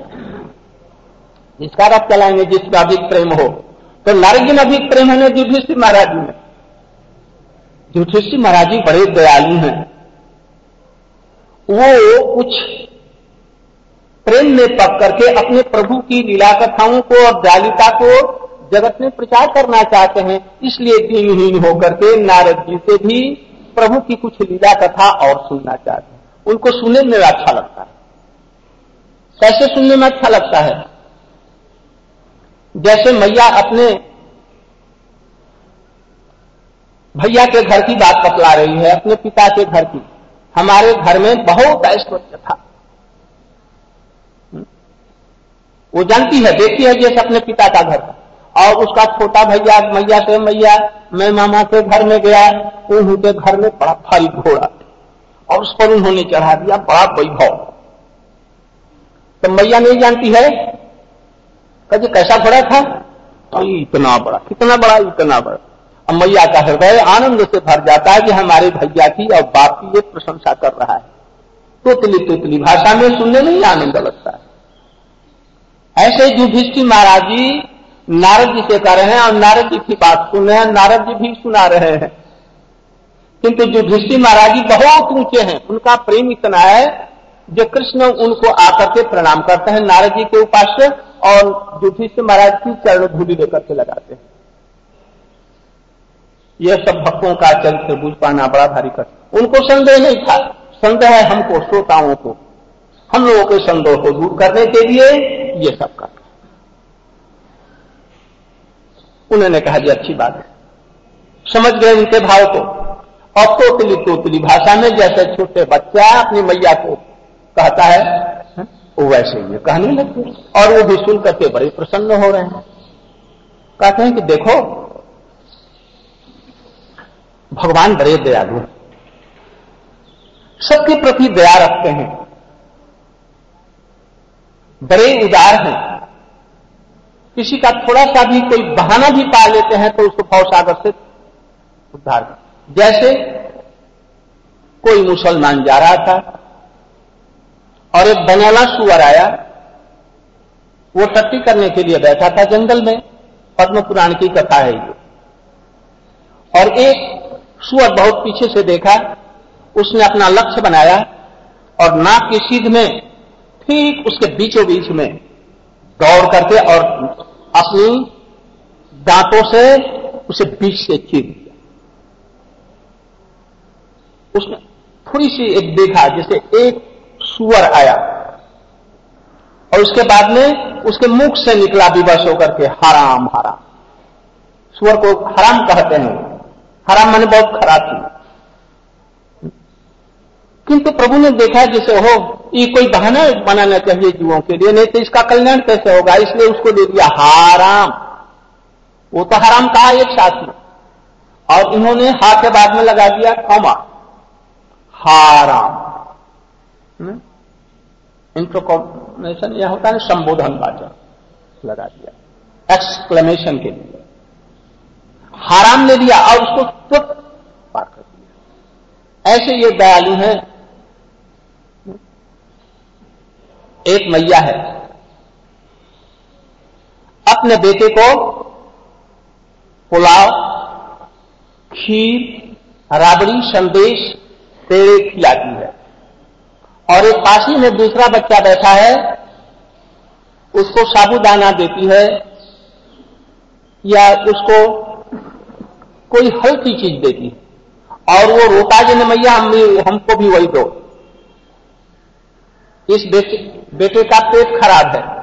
जिसका रथ चलाएंगे जिसका अधिक प्रेम हो। तो नारद जी में अधिक प्रेम है ना युधिष्ठिर महाराज जी में? युधिष्ठिर महाराज जी बड़े दयालु हैं। वो कुछ प्रेम में पक करके अपने प्रभु की लीला कथाओं को और दयालुता को जगत में प्रचार करना चाहते हैं। इसलिए दीनहीन होकर के नारद जी से भी प्रभु की कुछ लीला कथा और सुनना चाहते हैं। उनको सुनने में अच्छा लगता है। कैसे सुनने में अच्छा लगता है? जैसे मैया अपने भैया के घर की बात बतला रही है, अपने पिता के घर की। हमारे घर में बहुत ऐश्वर्य था। वो जानती है, देखी है जैसे अपने पिता का घर। और उसका छोटा भैया मैया से, मैया मैं मामा के घर में गया, उनके घर में बड़ा भारी घोड़ा और उस पर उन्होंने चढ़ा दिया बड़ा वैभव। तो मैया नहीं जानती है कि कैसा घोड़ा था? तो इतना बड़ा, कितना बड़ा, इतना बड़ा। अब मैया का हृदय आनंद से भर जाता है कि हमारे भैया की और बाप की ये प्रशंसा कर रहा है। तोतली तोतली भाषा में सुनने में ही आनंद लगता है। ऐसे युधिष्ठिर महाराज जी नारद जी से कह रहे हैं और नारद जी की बात सुन रहे हैं, नारद जी भी सुना रहे हैं। किंतु युधिष्ठिर महाराज जी बहुत ऊंचे हैं, उनका प्रेम इतना है जो कृष्ण उनको आकर के प्रणाम करते हैं नारद जी के उपास्य और युधिष्ठिर महाराज की चरण धूली लेकर के लगाते हैं। यह सब भक्तों का चरित्र बुझ पाना बड़ा भारी कठिन। उनको संदेह नहीं था, संदेह है हमको, श्रोताओं को, हम लोगों के संदेह को दूर करने के लिए ये सब कर। उन्होंने कहा जी अच्छी बात है, समझ गए उनके भाव को। और तोतली तोतली भाषा में जैसे छोटे बच्चा अपनी मैया को कहता है, है? वो वैसे ये कहने लगते, और वो भी सुन करके बड़े प्रसन्न हो रहे हैं। कहते हैं कि देखो भगवान बड़े दयालु हैं, सबके प्रति दया रखते हैं, बड़े उदार हैं। किसी का थोड़ा सा भी कोई बहाना भी पा लेते हैं तो उसको भवसागर से उद्धार कर। जैसे कोई मुसलमान जा रहा था और एक बंगाला सुअर आया, वो टट्टी करने के लिए बैठा था जंगल में, पद्म पुराण की कथा है ये। और एक सुअर बहुत पीछे से देखा, उसने अपना लक्ष्य बनाया और नाक की सीध में ठीक उसके बीचों बीच में दौड़ करके और अपनी दांतों से उसे बीच से चीर दिया। उसने थोड़ी सी एक देखा जैसे एक सुअर आया और उसके बाद में उसके मुख से निकला विवश होकर के हराम हराम। सुअर को हराम कहते हैं, हराम माने बहुत खराब थी। किंतु प्रभु ने देखा जैसे हो ये कोई बहाना बनाना चाहिए जीवों के लिए, नहीं तो इसका कल्याण कैसे होगा, इसलिए उसको दे दिया हराम। वो तो हराम कहा एक साथ में, और इन्होंने हा के बाद में लगा दिया कौमा, हराम। इंट्रोकॉमेशन यह होता है संबोधन वाचक लगा दिया एक्सक्लेमेशन के लिए, हराम ले लिया और उसको तुरंत पार कर दिया। ऐसे ये दयालु हैं। एक मैया है, अपने बेटे को पुलाव, खीर, राबड़ी, संदेश, पेड़े खिलाती है। और एक पासी में दूसरा बच्चा बैठा है, उसको साबूदाना देती है या उसको कोई हल्की चीज देती है और वो रोता जिन्हें मैया हम हमको भी वही दो। इस बेटे, बेटे का पेट खराब है,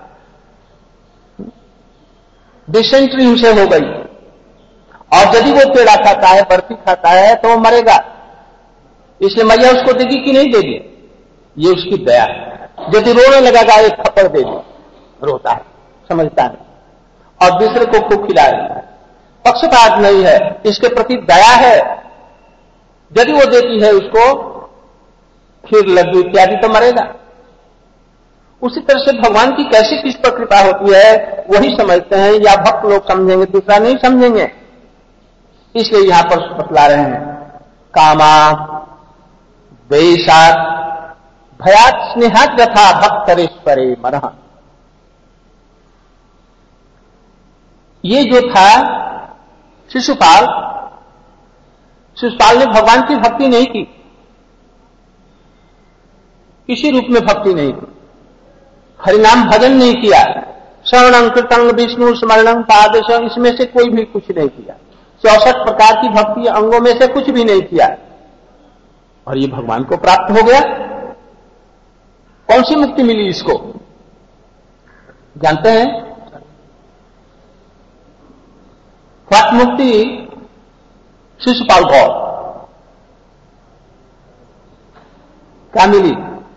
डिसेंट्री उसे हो गई, और यदि वो पेड़ा खाता है, बर्फी खाता है तो वो मरेगा। इसलिए मैया उसको देगी कि नहीं देगी, ये उसकी दया है। यदि रोने लगेगा एक थप्पड़ देगी, रोता है, समझता है, और दूसरे को खूब खिला रही है, पक्षपात नहीं है, इसके प्रति दया है। यदि वो देती है उसको खीर, लड्डू इत्यादि तो मरेगा। उसी तरह से भगवान की कैसे किस पर कृपा होती है वही समझते हैं, या भक्त लोग समझेंगे, दूसरा नहीं समझेंगे। इसलिए यहां पर बतला रहे हैं कामा देशात भयात स्नेहात यथा भक्तरेश्वरे मरह। ये जो था शिशुपाल, शिशुपाल ने भगवान की भक्ति नहीं की, किसी रूप में भक्ति नहीं की, हरिनाम भजन नहीं किया, श्रवणं कीर्तनं विष्णु स्मरणं पादशं, इसमें से कोई भी कुछ नहीं किया। चौसठ प्रकार की भक्ति अंगों में से कुछ भी नहीं किया, और ये भगवान को प्राप्त हो गया। कौन सी मुक्ति मिली इसको जानते हैं? व्हाट मुक्ति शिशुपाल गॉड क्या मिली?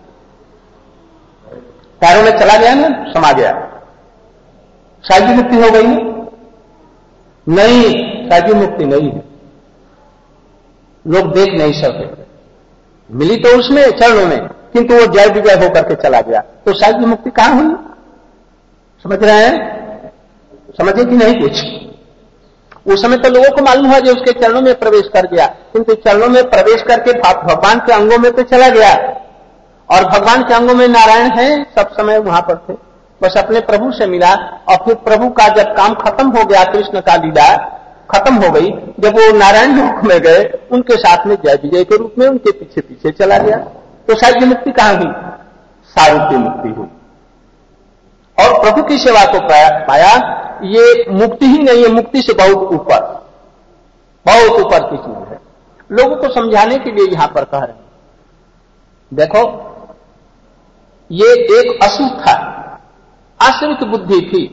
पैरों में चला गया ना, समा गया, साइजी मुक्ति हो गई नहीं, साइजी मुक्ति नहीं है, लोग देख नहीं सकते। मिली तो उसमें चरणों में, किंतु वो जय विजय होकर के चला गया, तो साइजी मुक्ति कहां हुई? समझ रहे हैं? समझे कि नहीं? कुछ उस समय तो लोगों को मालूम हुआ जो उसके चरणों में प्रवेश कर गया, किंतु चरणों में प्रवेश करके भगवान के अंगों में तो चला गया, और भगवान के अंगों में नारायण है, सब समय वहां पर थे, बस अपने प्रभु से मिला। और फिर प्रभु का जब काम खत्म हो गया, कृष्ण का लीला खत्म हो गई, जब वो नारायण लोक में गए, उनके साथ में जय विजय के रूप में उनके पीछे पीछे चला गया। तो साहित्य मुक्ति कहां हुई? सारूप्य मुक्ति हुई, और प्रभु की सेवा को पाया। ये मुक्ति ही नहीं है, मुक्ति से बहुत ऊपर। बहुत ऊपर की चीज है। लोगों को समझाने के लिए यहां पर कह रहे हैं, देखो ये एक असुर था, आश्रित बुद्धि थी,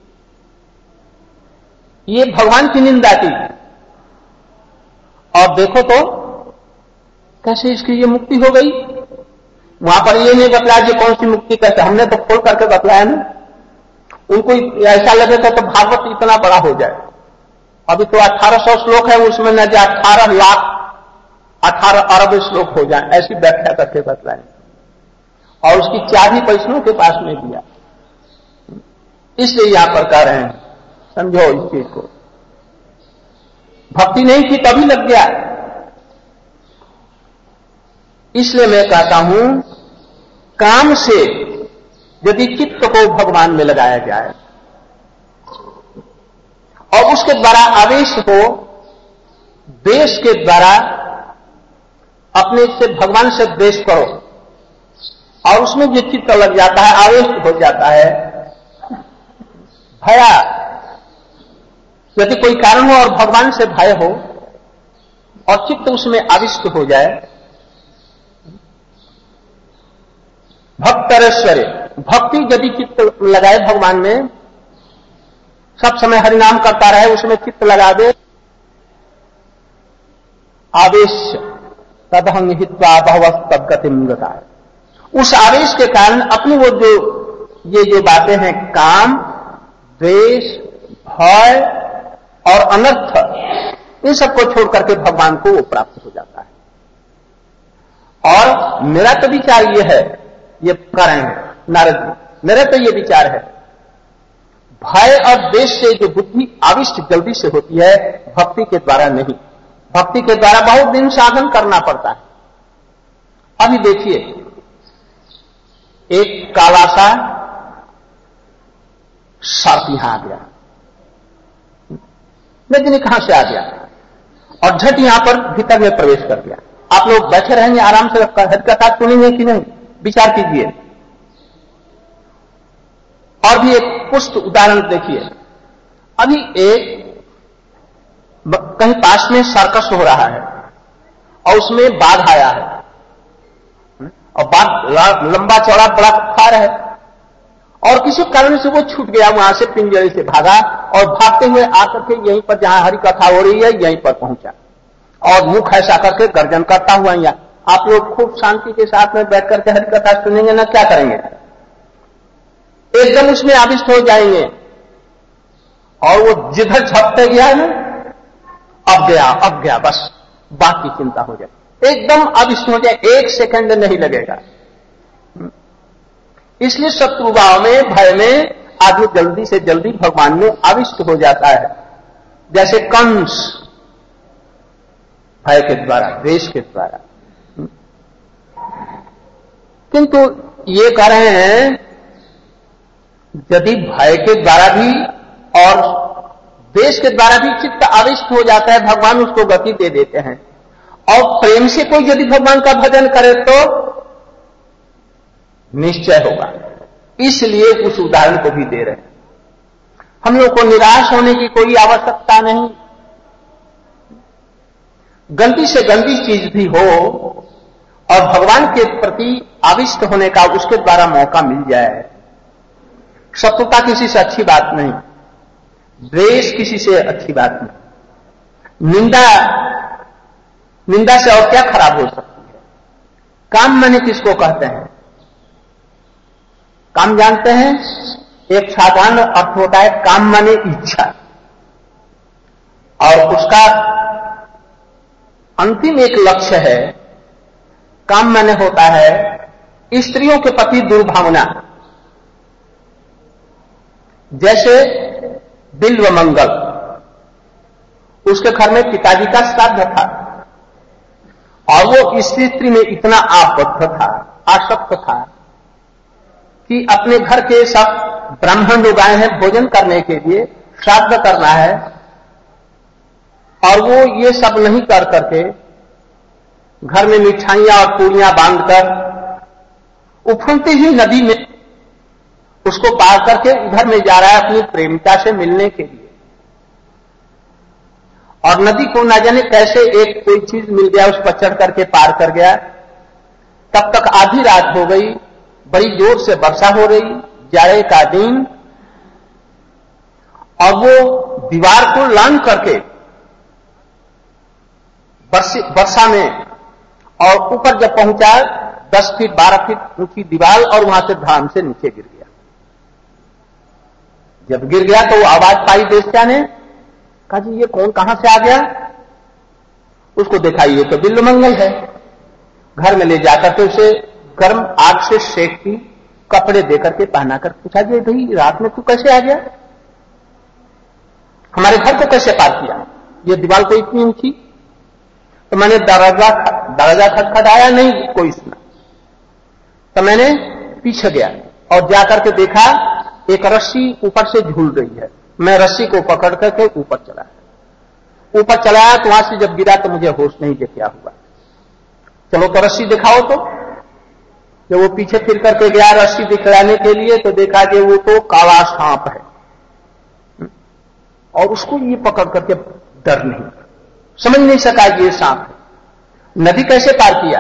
ये भगवान की निंदा की, और देखो तो कैसे इसकी ये मुक्ति हो गई। वहां पर ये नहीं बतलाया जो कौन सी मुक्ति कैसे, हमने तो खोल करके बतलाया ना। उनको ऐसा लगे तो, तो भागवत इतना बड़ा हो जाए। अभी तो अठारह सौ श्लोक है, उसमें न जो अठारह लाख अठारह अरब श्लोक हो जाए, ऐसी व्याख्या करके बतलाए। और उसकी चाबी वैष्णव के पास में दिया, इसलिए यहां पर कह रहे हैं, समझो इस चीज को। भक्ति नहीं की तभी लग गया। इसलिए मैं कहता हूं, काम से यदि चित्त को भगवान में लगाया जाए और उसके द्वारा आवेश हो, देश के द्वारा अपने से भगवान से द्वेष करो और उसमें जो चित्त लग जाता है, आवेश हो जाता है, भया यदि कोई कारण हो और भगवान से भय हो और चित्त उसमें आविष्ट हो जाए, भक्तरेश्वरे, भक्ति यदि चित्त लगाए भगवान में, सब समय हरिनाम करता रहे, उसमें चित्त लगा दे, आवेश तदहंग हित्वा बहवस् तद्गतिम गता, उस आवेश के कारण अपनी वो जो ये जो बातें हैं, काम, द्वेष, भय और अनर्थ, इन सबको छोड़ करके भगवान को वो प्राप्त हो जाता है। और मेरा तो विचार ये है, ये कह रहे हैं नारद जी, मेरा तो ये विचार है, भय और द्वेष से जो बुद्धि आविष्ट जल्दी से होती है, भक्ति के द्वारा नहीं। भक्ति के द्वारा बहुत दिन साधन करना पड़ता है। अभी देखिए, एक काला सा सर्प यहां आ गया, लेकिन कहां से आ गया और झट यहां पर भीतर में प्रवेश कर गया। आप लोग बैठे रहेंगे आराम से, हरिकथा सुनेंगे कि नहीं, विचार कीजिए। और भी एक पुष्ट उदाहरण देखिए, अभी एक कहीं पास में सर्कस हो रहा है और उसमें बाघ आया है और बाघ लंबा चौड़ा बड़ा फार है और किसी कारण से वो छूट गया, वहां से पिंजरे से भागा और भागते हुए आकर के यहीं पर जहां हरि कथा हो रही है यहीं पर पहुंचा और मुख ऐसा करके गर्जन करता हुआ यहाँ। आप लोग खूब शांति के साथ में बैठ करके हरि कथा सुनेंगे ना, क्या करेंगे, एकदम उसमें आविष्ट हो जाएंगे और वो जिधर झपटे गया है ना, अब गया अब गया, बस बात की चिंता हो जाए, एकदम आविष्ट हो जाए, एक सेकंड नहीं लगेगा। इसलिए शत्रुभाव में, भय में आदमी जल्दी से जल्दी भगवान में आविष्ट हो जाता है, जैसे कंस भय के द्वारा, द्वेष के द्वारा। किंतु ये कह रहे हैं, यदि भय के द्वारा भी और द्वेष के द्वारा भी चित्त आविष्ट हो जाता है, भगवान उसको गति दे देते हैं। और प्रेम से कोई यदि भगवान का भजन करे तो निश्चय होगा। इसलिए उस उदाहरण को भी दे रहे हैं। हम लोग को निराश होने की कोई आवश्यकता नहीं। गंदी से गंदी चीज भी हो और भगवान के प्रति आविष्ट होने का उसके द्वारा मौका मिल जाए, शत्रुता किसी से अच्छी बात नहीं, द्वेष किसी से अच्छी बात नहीं, निंदा निंदा से और क्या खराब हो सकती है। काम माने किसको कहते हैं? काम जानते हैं? एक साधारण अर्थ होता है काम माने इच्छा, और उसका अंतिम एक लक्ष्य है, काम माने होता है स्त्रियों के प्रति दुर्भावना। जैसे बिल्व मंगल, उसके घर में पिताजी का श्राद्ध था और वो इस स्त्री में इतना आबद्ध था, आसक्त था कि अपने घर के सब ब्राह्मण लोग आए हैं भोजन करने के लिए, श्राद्ध करना है, और वो ये सब नहीं कर करके घर में मिठाइयां और पूड़ियां बांधकर उफनती ही नदी में उसको पार करके घर में जा रहा है अपनी प्रेमिका से मिलने के लिए। और नदी को ना जाने कैसे एक कोई चीज मिल गया, उस पर चढ़ करके पार कर गया। तब तक आधी रात हो गई, बड़ी जोर से वर्षा हो रही, जाड़े का दिन, और वो दीवार को लांग करके वर्षा में, और ऊपर जब पहुंचा दस फीट बारह फीट ऊंची दीवार, और वहां से धाम से नीचे गिर गया। जब गिर गया तो वो आवाज पाई बेस्या ने, कहा जी ये कौन कहां से आ गया। उसको देखा ये तो बिल्व मंगल है। घर में ले जाकर के उसे गर्म आग से सेक की, कपड़े देकर के पहना कर पूछा, जी भाई रात में तू कैसे आ गया, हमारे घर को कैसे पार किया, ये दीवार को इतनी ऊंची। तो मैंने दरवाजा दरवाजा खटखटाया, नहीं कोई सुना। तो मैंने पीछे गया और जाकर के देखा एक रस्सी ऊपर से झूल रही है। मैं रस्सी को पकड़ करके ऊपर चला ऊपर चलाया तो वहां से जब गिरा तो मुझे होश नहीं कि क्या हुआ। चलो तो रस्सी दिखाओ। तो जब वो पीछे फिर करके गया रस्सी दिखलाने के लिए तो देखा कि वो तो काला सांप है, और उसको ये पकड़ करके डर नहीं, समझ नहीं सका ये सांप है। नदी कैसे पार किया,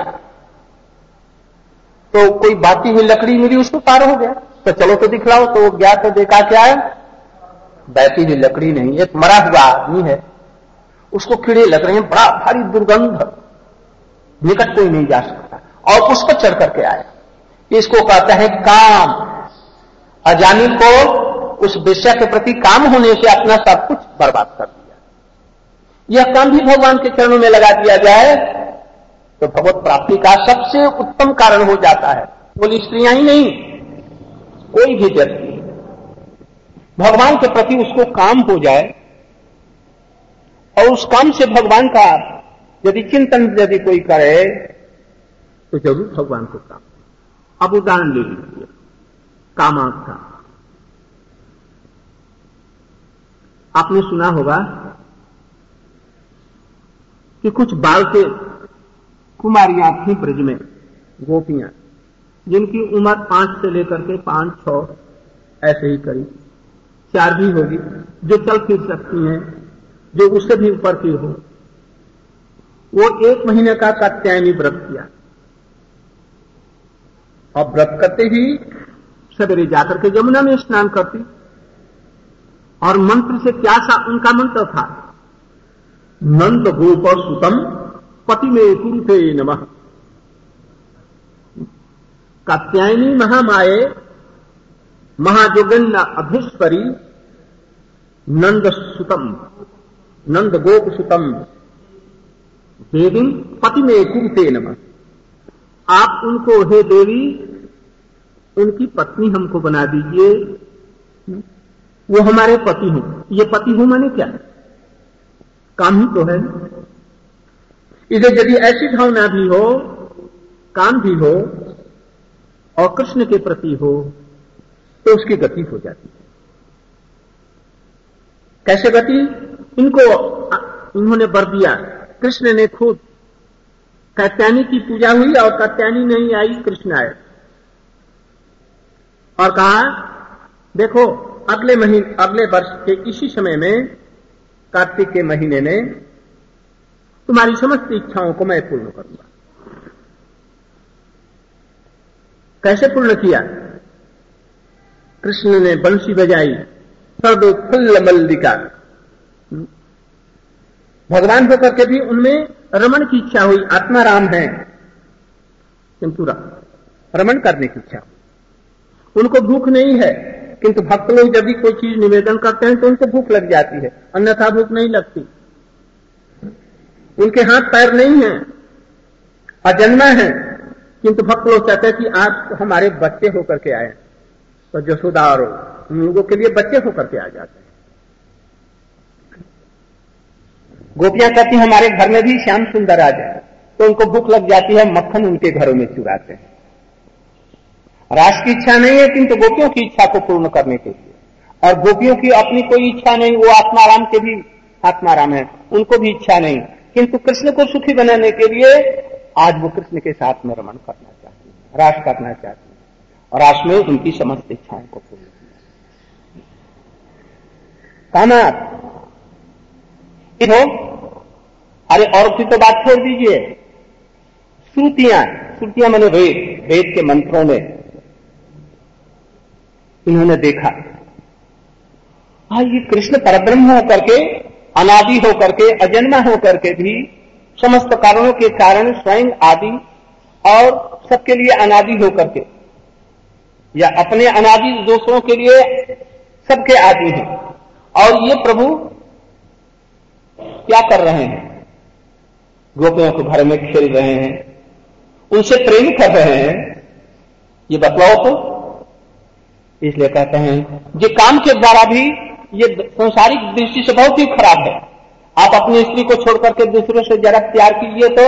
तो कोई बाती हुई लकड़ी मिली उसको पार हो गया। तो चलो तो दिखलाओ। तो वो गया तो देखा क्या है, बैठी हुई लकड़ी नहीं, एक मरा हुआ आदमी है, उसको कीड़े लग रहे हैं, बड़ा भारी दुर्गंध, निकट कोई नहीं जा सकता, और उस पर चढ़ करके आया। इसको कहते हैं काम। अजानी को उस वेश्या के प्रति काम होने से अपना सब कुछ बर्बाद कर दिया। यह काम भी भगवान के चरणों में लगा दिया जाए तो भगवत प्राप्ति का सबसे उत्तम कारण हो जाता है। बोली स्त्रियां ही नहीं, कोई भी व्यक्ति भगवान के प्रति उसको काम हो जाए, और उस काम से भगवान का यदि चिंतन यदि कोई करे तो जरूर भगवान को काम। अब उदाहरण ले लीजिए कामाख्या। आपने सुना होगा कि कुछ बाल के कुमारियां थी ब्रज में, गोपियां, जिनकी उम्र पांच से लेकर के पांच छह ऐसे ही करीब चार भी होगी, जो चल फिर सकती हैं, जो उससे भी ऊपर की हो। वो एक महीने का कात्यायनी व्रत किया, और व्रत करते ही सवेरे जाकर के यमुना में स्नान करती, और मंत्र से क्या सा उनका मंत्र था, नंद गोप सुतम पति में कुरुते नमः। कात्यायनी महामाये महाजोगन्य अधीश्वरी नंद सुतम नंद गोप सुतम देवी पति में कुरुते नमः। आप उनको हे देवी उनकी पत्नी हमको बना दीजिए, वो हमारे पति हों। ये पति हूं माने क्या, काम ही तो है। इसे यदि ऐसी भावना भी हो, काम भी हो, और कृष्ण के प्रति हो, तो उसकी गति हो जाती है। कैसे गति, इनको इन्होंने वर दिया, कृष्ण ने खुद, कात्यायनी की पूजा हुई और कात्यायनी नहीं आई, कृष्ण आए और कहा देखो अगले महीने अगले वर्ष के इसी समय में कार्तिक के महीने में तुम्हारी समस्त इच्छाओं को मैं पूर्ण करूंगा। कैसे पूर्ण किया, कृष्ण ने बंसी बजाई, सर्वोत्फुल्ल मल्लिका, भगवान होकर के भी उनमें रमण की इच्छा हुई। आत्मा राम है किंतु रमण करने की इच्छा, उनको भूख नहीं है, किंतु भक्त लोग यदि कोई चीज निवेदन करते हैं तो उनको भूख लग जाती है, अन्यथा भूख नहीं लगती। उनके हाथ पैर नहीं है, अजन्मा है, किंतु भक्त लोग चाहते हैं कि आप हमारे बच्चे होकर के आए, तो जसोदा और उन लोगों के लिए बच्चे होकर के आ जाते हैं। गोपियां कहती हमारे घर में भी श्याम सुंदर आ जाए, तो उनको भूख लग जाती है, मक्खन उनके घरों में चुराते हैं। रास की इच्छा नहीं है, किंतु गोपियों की इच्छा को पूर्ण करने के लिए, और गोपियों की अपनी कोई इच्छा नहीं, वो आत्माराम के भी आत्माराम है, उनको भी इच्छा नहीं, किंतु कृष्ण को सुखी बनाने के लिए आज वो कृष्ण के साथ में रमण करना चाहती है, रास करना चाहती है, और रास में उनकी समस्त इच्छाओं को पूर्ण करना। कामात अरे और की तो बात छोड़ दीजिए, श्रुतियां, श्रुतियां मैंने वेद, वेद के मंत्रों में इन्होंने देखा, हाँ ये कृष्ण परब्रह्म होकर के, अनादि होकर के, अजन्मा होकर के भी समस्त कारणों के कारण स्वयं आदि और सबके लिए अनादि होकर के, या अपने अनादि दूसरों के लिए सबके आदि हैं। और ये प्रभु क्या कर रहे हैं? गोपियों के घर में खेल रहे हैं, उनसे प्रेम कर रहे हैं, ये बतलाओ तो। इसलिए कहते हैं ये काम के द्वारा भी ये संसारिक दृष्टि से बहुत ही खराब है। आप अपनी स्त्री को छोड़कर के दूसरों से जरा प्यार कीजिए तो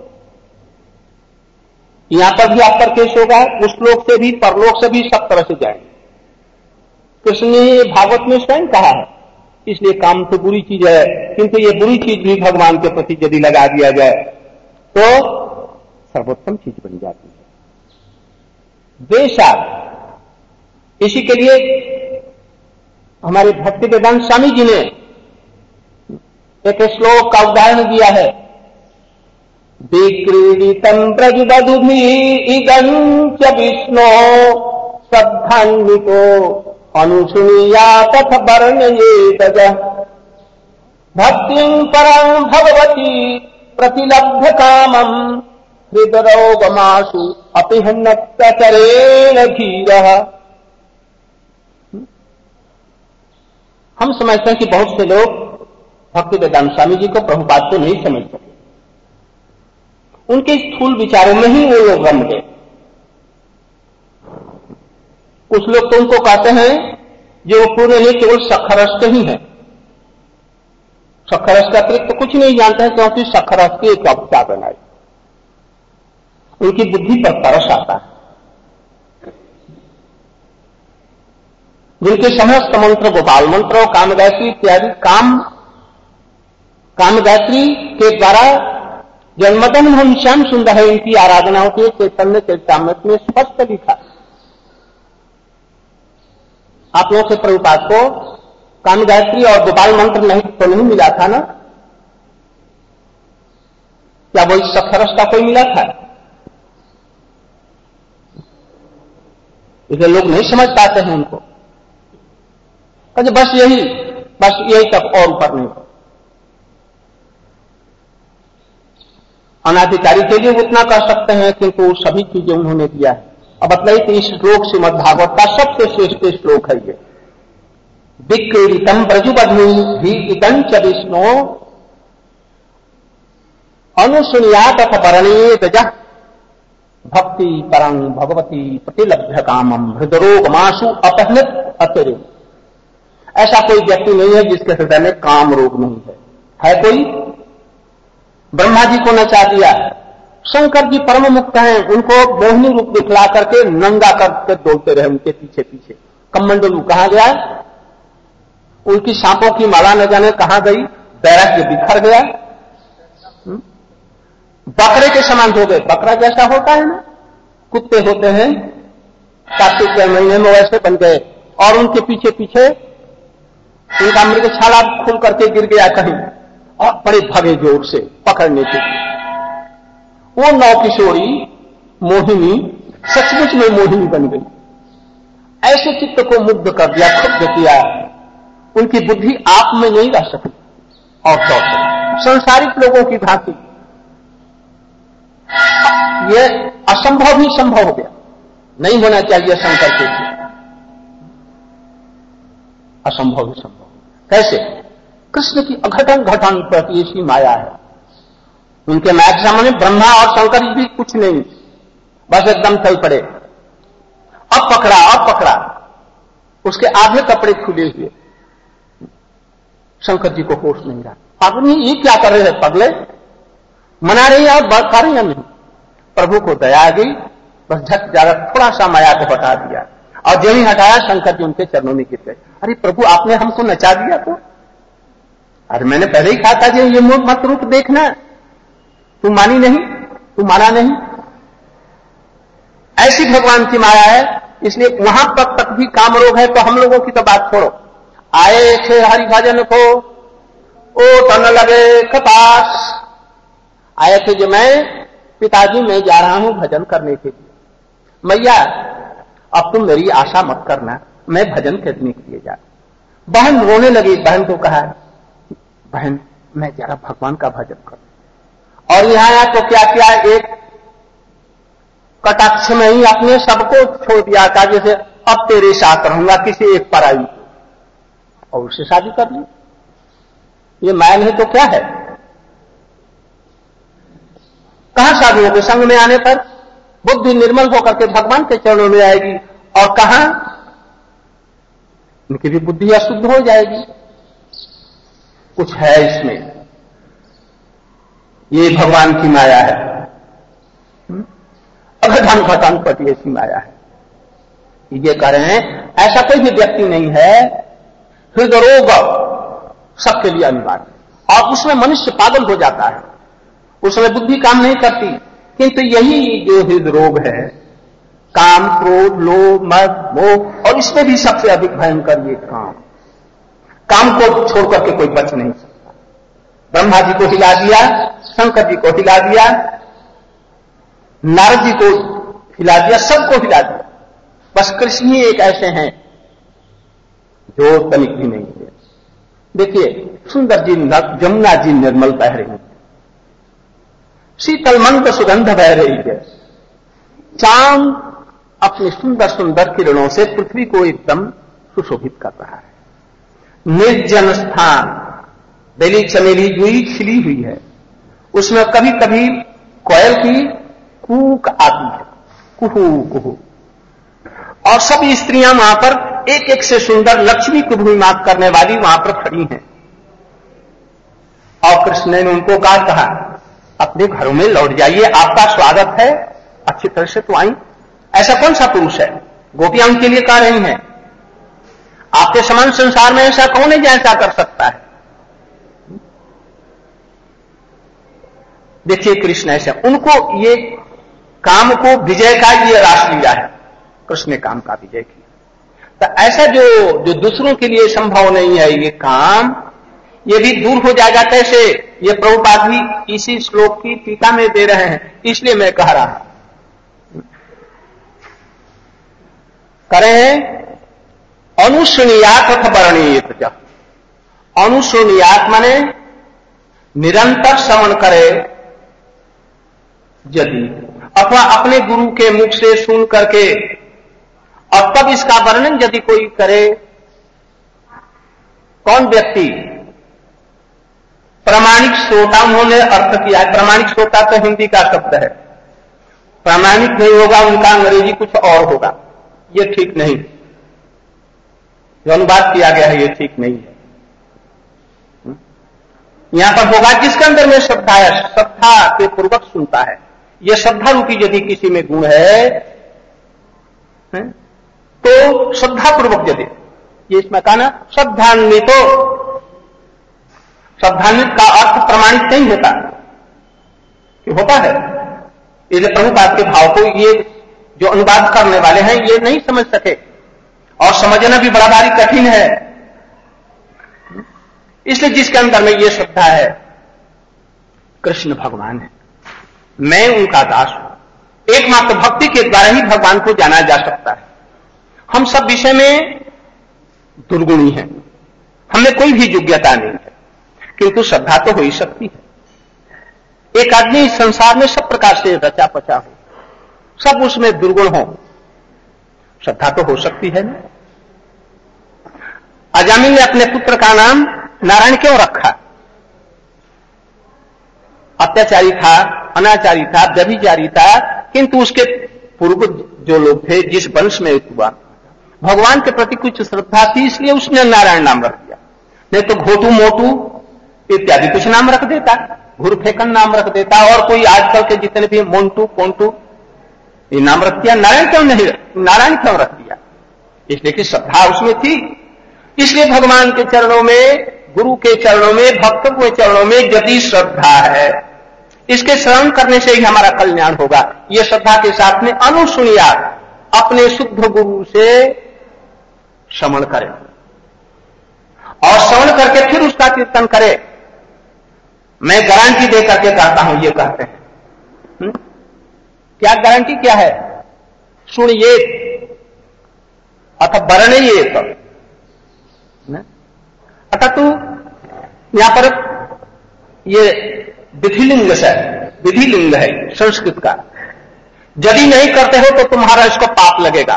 यहां पर भी आप पर केस होगा, उस लोक से भी, परलोक से भी, सब तरह से जाएंगे। कृष्ण ने भागवत में स्वयं कहा है, इसलिए काम तो बुरी चीज है, किंतु ये बुरी चीज भी भगवान के प्रति यदि लगा दिया जाए तो सर्वोत्तम चीज बन जाती है। द्वेषाद, इसी के लिए हमारे भक्ति वेदांत स्वामी जी ने एक श्लोक का उदाहरण दिया है, विक्रीडितम ब्रजबधुभिः च विष्णो सद्धान्वितो अनुसुनीया तथ वर्णयेत भक्तिं परं भगवती प्रतिलब्ध कामं हृदरोगमाशु अपि हन्नत्यचरेण धीरः। हम समझते हैं कि बहुत से लोग भक्ति वेदांत स्वामी जी को, प्रभुपाद को नहीं समझ सके, उनके स्थूल विचारों में ही वो लोग रम गए। कुछ लोग तो उनको कहते हैं जो वो पूरे नहीं, केवल सखरस्त ही है, सखरस का अतिरिक्त तो कुछ नहीं जानते हैं, क्योंकि सखरस की एक अवता बनाई, उनकी बुद्धि पर तरस आता है। जिनके समस्त मंत्र गोपाल मंत्र और कामगायत्री इत्यादि, काम कामगायत्री के द्वारा जन्मदन हम श्याम सुंदर है, इनकी आराधना होती है। चैतन्य चरितामृत में स्पष्ट लिखा। आप लोगों से प्रभुपाद को कामगायत्री और गोपाल मंत्र नहीं तो नहीं मिला था ना? क्या वही सखरस का कोई मिला था? इसलिए लोग नहीं समझ पाते हैं उनको, अच्छा बस यही, बस यही तक और ऊपर नहीं। अनाधिकारी के लिए उतना कर सकते हैं, किंतु सभी चीजें उन्होंने दिया है। अब बतलाइए कि इस श्लोक श्रीमद् भागवत का सबसे श्रेष्ठ श्लोक है ये, विक्रीडितम ब्रजबधुभिः च विष्णो अनुसुनीया तथ वर्णयेत भक्ति परं भगवती प्रतिलभ्य कामम हृदरोगमाशु अपहृत अतिरे। ऐसा कोई व्यक्ति नहीं है जिसके हृदय में काम रोग नहीं है। है कोई? ब्रह्मा जी को नचा दिया, शंकर जी परम मुक्त हैं, उनको मोहिनी रूप दिखला करके नंगा करके दौड़ते रहे उनके पीछे पीछे। कमंडलू कहां गया? उनकी सांपों की माला न जाने कहां गई, वैराग्य बिखर गया, बकरे के समान हो गए। बकरा जैसा होता है ना, कुत्ते होते हैं, कार्तिक के महीने में वैसे बन गए, और उनके पीछे पीछे उनका मृग छाला खुल करके गिर गया कहीं, और बड़े भगे जोर से पकड़ने के लिए। वो नौ किशोरी मोहिनी सचमुच में मोहिनी बन गई, ऐसे चित्त को मुग्ध कर दिया, क्षुब्ध किया। उनकी बुद्धि आप में नहीं रह सकी और दौड़ सकी संसारिक लोगों की भांति। ये असंभव ही संभव हो गया, नहीं होना चाहिए शंकर के लिए, असंभव ही संभव। कैसे? कृष्ण की अघटन घटन प्रति ऐसी माया है। उनके माया के सामने ब्रह्मा और शंकर भी कुछ नहीं, बस एकदम चल पड़े। अब पकड़ा, अब पकड़ा, उसके आधे कपड़े खुले हुए, शंकर जी को होश नहीं रहा। पागल ये क्या कर रहे हैं? पगले मना रही है और कर रही है नहीं। प्रभु को दया आ गई, बस झट जाकर थोड़ा सा माया को हटा दिया, और जो ही हटाया शंकर जी उनके चरणों में गिर गए। अरे प्रभु, आपने हमको नचा दिया तो? अरे मैंने पहले ही कहा था कि ये मुख मत रूप देखना, तुम मानी नहीं, तुम माना नहीं। ऐसी भगवान की माया है, इसलिए वहां तक तक भी काम रोग है। तो हम लोगों की तो बात छोड़ो, आए थे हरि भजन को, ओ तन लगे कपास, आए थे जो मैं पिताजी मैं जा रहा हूं भजन करने के लिए, मैया अब तुम मेरी आशा मत करना, मैं भजन करने के लिए जा। बहन रोने लगी, बहन को कहा बहन मैं जरा भगवान का भजन करूं। और यहां आया तो क्या किया, एक कटाक्ष में ही अपने सबको छोड़ दिया था, जैसे अब तेरे साथ रहूंगा किसी एक पर आई और उससे शादी कर ली। ये माया नहीं तो क्या है। कहां साधुओं के संग में आने पर बुद्धि निर्मल होकर के भगवान के चरणों में आएगी, और कहां इनकी भी बुद्धि अशुद्ध हो जाएगी। कुछ है इसमें, ये भगवान की माया है, अघटन घटन पटी ऐसी माया है। ये कह रहे हैं ऐसा कोई भी व्यक्ति नहीं है, हृदय रोग सबके लिए अनिवार्य, और उसमें मनुष्य पागल हो जाता है, उसमें बुद्धि काम नहीं करती। किंतु यही जो हृदय रोग है, काम क्रोध लोभ मद मोह, और इसमें भी सबसे अधिक भयंकर ये काम, काम को छोड़ करके कोई बच नहीं सकता। ब्रह्मा जी को हिला दिया, शंकर जी को हिला दिया, नारद जी को हिला दिया, सबको हिला दिया, बस कृष्ण ही एक ऐसे हैं जो तनिक भी नहीं है। देखिए सुंदर जी जमुना जी निर्मल बह रही है, शीतल मंद सुगंध बह रही है, चांद अपने सुंदर सुंदर किरणों से पृथ्वी को एकदम सुशोभित कर रहा है। निर्जन स्थान, बेली चमेली जुई खिली हुई है, उसमें कभी कभी कोयल की कूक आती है, कुहू कुहू, और सभी स्त्रियां वहां पर एक एक से सुंदर लक्ष्मी को भूमिमात करने वाली वहां पर खड़ी हैं। और कृष्ण ने उनको कहा कहा अपने घरों में लौट जाइए, आपका स्वागत है, अच्छी तरह से तो आई। ऐसा कौन सा पुरुष है, गोपियां उनके लिए कह रही हैं, आपके समान संसार में ऐसा कौन है जैसा कर सकता है। देखिए कृष्ण ऐसे, उनको ये काम को विजय का ये रासलीला है, कृष्ण ने काम का विजय किया। तो ऐसा जो जो दूसरों के लिए संभव नहीं है ये काम, ये भी दूर हो जाएगा कैसे, ये प्रभुपाद भी इसी श्लोक की टीका में दे रहे हैं, इसलिए मैं कह रहा हूं। करें अनुशुनियात अथ वर्णीयत, अनुशुनियात माने निरंतर श्रवण करे यदि, अथवा अपने गुरु के मुख से सुन करके और तब इसका वर्णन यदि कोई करे। कौन व्यक्ति, प्रामाणिक श्रोता, उन्होंने अर्थ किया है, प्रामाणिक श्रोता तो हिंदी का शब्द है, प्रामाणिक नहीं होगा उनका अंग्रेजी कुछ और होगा, ये ठीक नहीं, जो अनुवाद किया गया है ये ठीक नहीं है। यहां पर होगा जिसके अंदर में श्रद्धा है, श्रद्धा के पूर्वक सुनता है, ये श्रद्धा रूपी यदि किसी में गुण है, है? तो श्रद्धा पूर्वक यदि, ये इसमें कहा ना श्रद्धान्वित, तो श्रद्धान्वित का अर्थ प्रमाणित नहीं होता, कि होता है, इसलिए प्रभुपाद के भाव को ये जो अनुवाद करने वाले हैं ये नहीं समझ सके, और समझना भी बड़ा भारी कठिन है। इसलिए जिसके अंदर में ये श्रद्धा है, कृष्ण भगवान है, मैं उनका दास हूं, एकमात्र भक्ति के द्वारा ही भगवान को जाना जा सकता है। हम सब विषय में दुर्गुणी हैं, हमें कोई भी योग्यता नहीं है, किंतु श्रद्धा तो हो ही सकती है। एक आदमी इस संसार में सब प्रकार से रचा पचा हो, सब उसमें दुर्गुण हो, श्रद्धा तो हो सकती है ना। अजामिल ने अपने पुत्र का नाम नारायण क्यों रखा? अत्याचारी था, अनाचारी था, व्यभिचारी था, किंतु उसके पूर्व जो लोग थे, जिस वंश में हुआ, भगवान के प्रति कुछ श्रद्धा थी, इसलिए उसने नारायण नाम रख दिया। नहीं तो घोटू मोटू इत्यादि कुछ नाम रख देता, घुरफेकन नाम रख देता, और कोई आजकल के जितने भी मोन्टू पोन्टू ये नाम रख दिया। नारायण क्यों नहीं, नारायण क्यों रख दिया? इसलिए कि श्रद्धा उसमें थी। इसलिए भगवान के चरणों में, गुरु के चरणों में, भक्त के चरणों में यदि श्रद्धा है, इसके श्रवण करने से ही हमारा कल्याण होगा। ये श्रद्धा के साथ में अनुसुनिया, अपने शुद्ध गुरु से श्रवण करें, और श्रवण करके फिर उसका कीर्तन करें। मैं गारंटी दे करके कहता हूं, ये कहते हैं। हुँ? क्या गारंटी क्या है? सुनिए अथ वर्णयेत, अतः तू यहां पर ये विधिलिंग से विधिलिंग है संस्कृत का। यदि नहीं करते हो तो तुम्हारा इसको पाप लगेगा।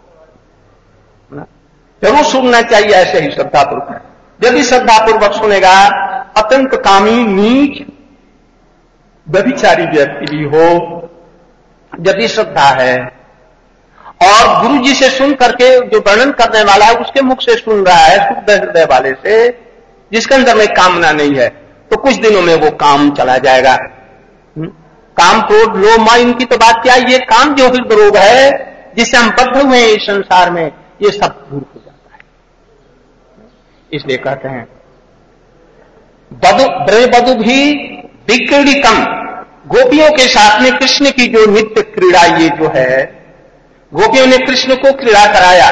जरूर सुनना चाहिए ऐसे ही श्रद्धापूर्वक। यदि श्रद्धापूर्वक सुनेगा, अत्यंत कामी नीच व्यभिचारी व्यक्ति भी हो, यदि श्रद्धा है और गुरु जी से सुन करके जो वर्णन करने वाला है उसके मुख से सुन रहा है, शुद्ध हृदय वाले से, जिसके अंदर में कामना नहीं है, तो कुछ दिनों में वो काम चला जाएगा। काम क्रोध लोभ मोह इनकी तो बात क्या, ये काम जो हृदय रोग है जिससे हम बद्ध हुए हैं इस संसार में, ये सब दूर हो जाता है। इसलिए कहते हैं बधु ब्रज बधु भी विक्रीडिकम, गोपियों के साथ में कृष्ण की जो नित्य क्रीड़ा, ये जो है गोपियों ने कृष्ण को क्रीड़ा कराया,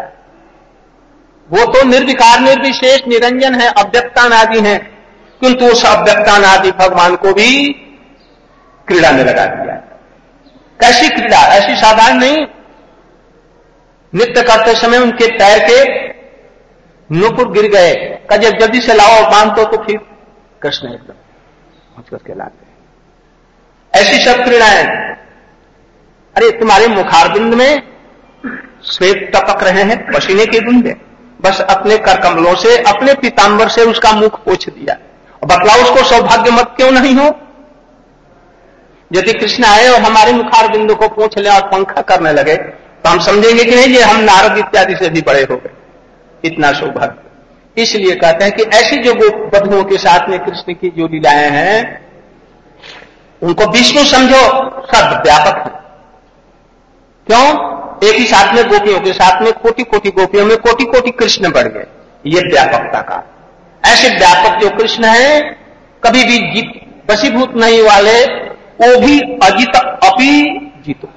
वो तो निर्विकार निर्विशेष निरंजन है, अव्यक्तानादि है, किंतु उस अव्यक्तानादि भगवान को भी क्रीड़ा में लगा दिया। कैसी क्रीड़ा? ऐसी साधारण नहीं। नृत्य करते समय उनके पैर के नुपुर गिर गए, कहे जल्दी से लाओ बांध दो, तो फिर कृष्ण एकदम पहुंच करके लाते। ऐसी सब क्रीड़ाएं। अरे तुम्हारे मुखारबिंद में श्वेत टपक रहे हैं, पसीने के बूंदे, बस अपने कर कमलों से, अपने पीतांबर से उसका मुख पोंछ दिया। बतलाओ उसको सौभाग्य मत क्यों नहीं हो? यदि कृष्ण आए और हमारे मुखार बिंदु को पोंछ ले और पंखा करने लगे तो हम समझेंगे कि नहीं, ये हम नारद इत्यादि से भी बड़े हो गए, इतना सौभाग्य। इसलिए कहते हैं कि ऐसी जो बधुओं के साथ में कृष्ण की जो लीलाएं हैं, उनको विष्णु समझो, सब व्यापक है। क्यों? एक ही साथ में गोपियों के साथ में कोटि कोटि गोपियों में कोटि कोटि कृष्ण बढ़ गए, ये व्यापकता का। ऐसे व्यापक जो कृष्ण है, कभी भी जीत वशीभूत नहीं वाले, वो भी अजित अपि जीतो,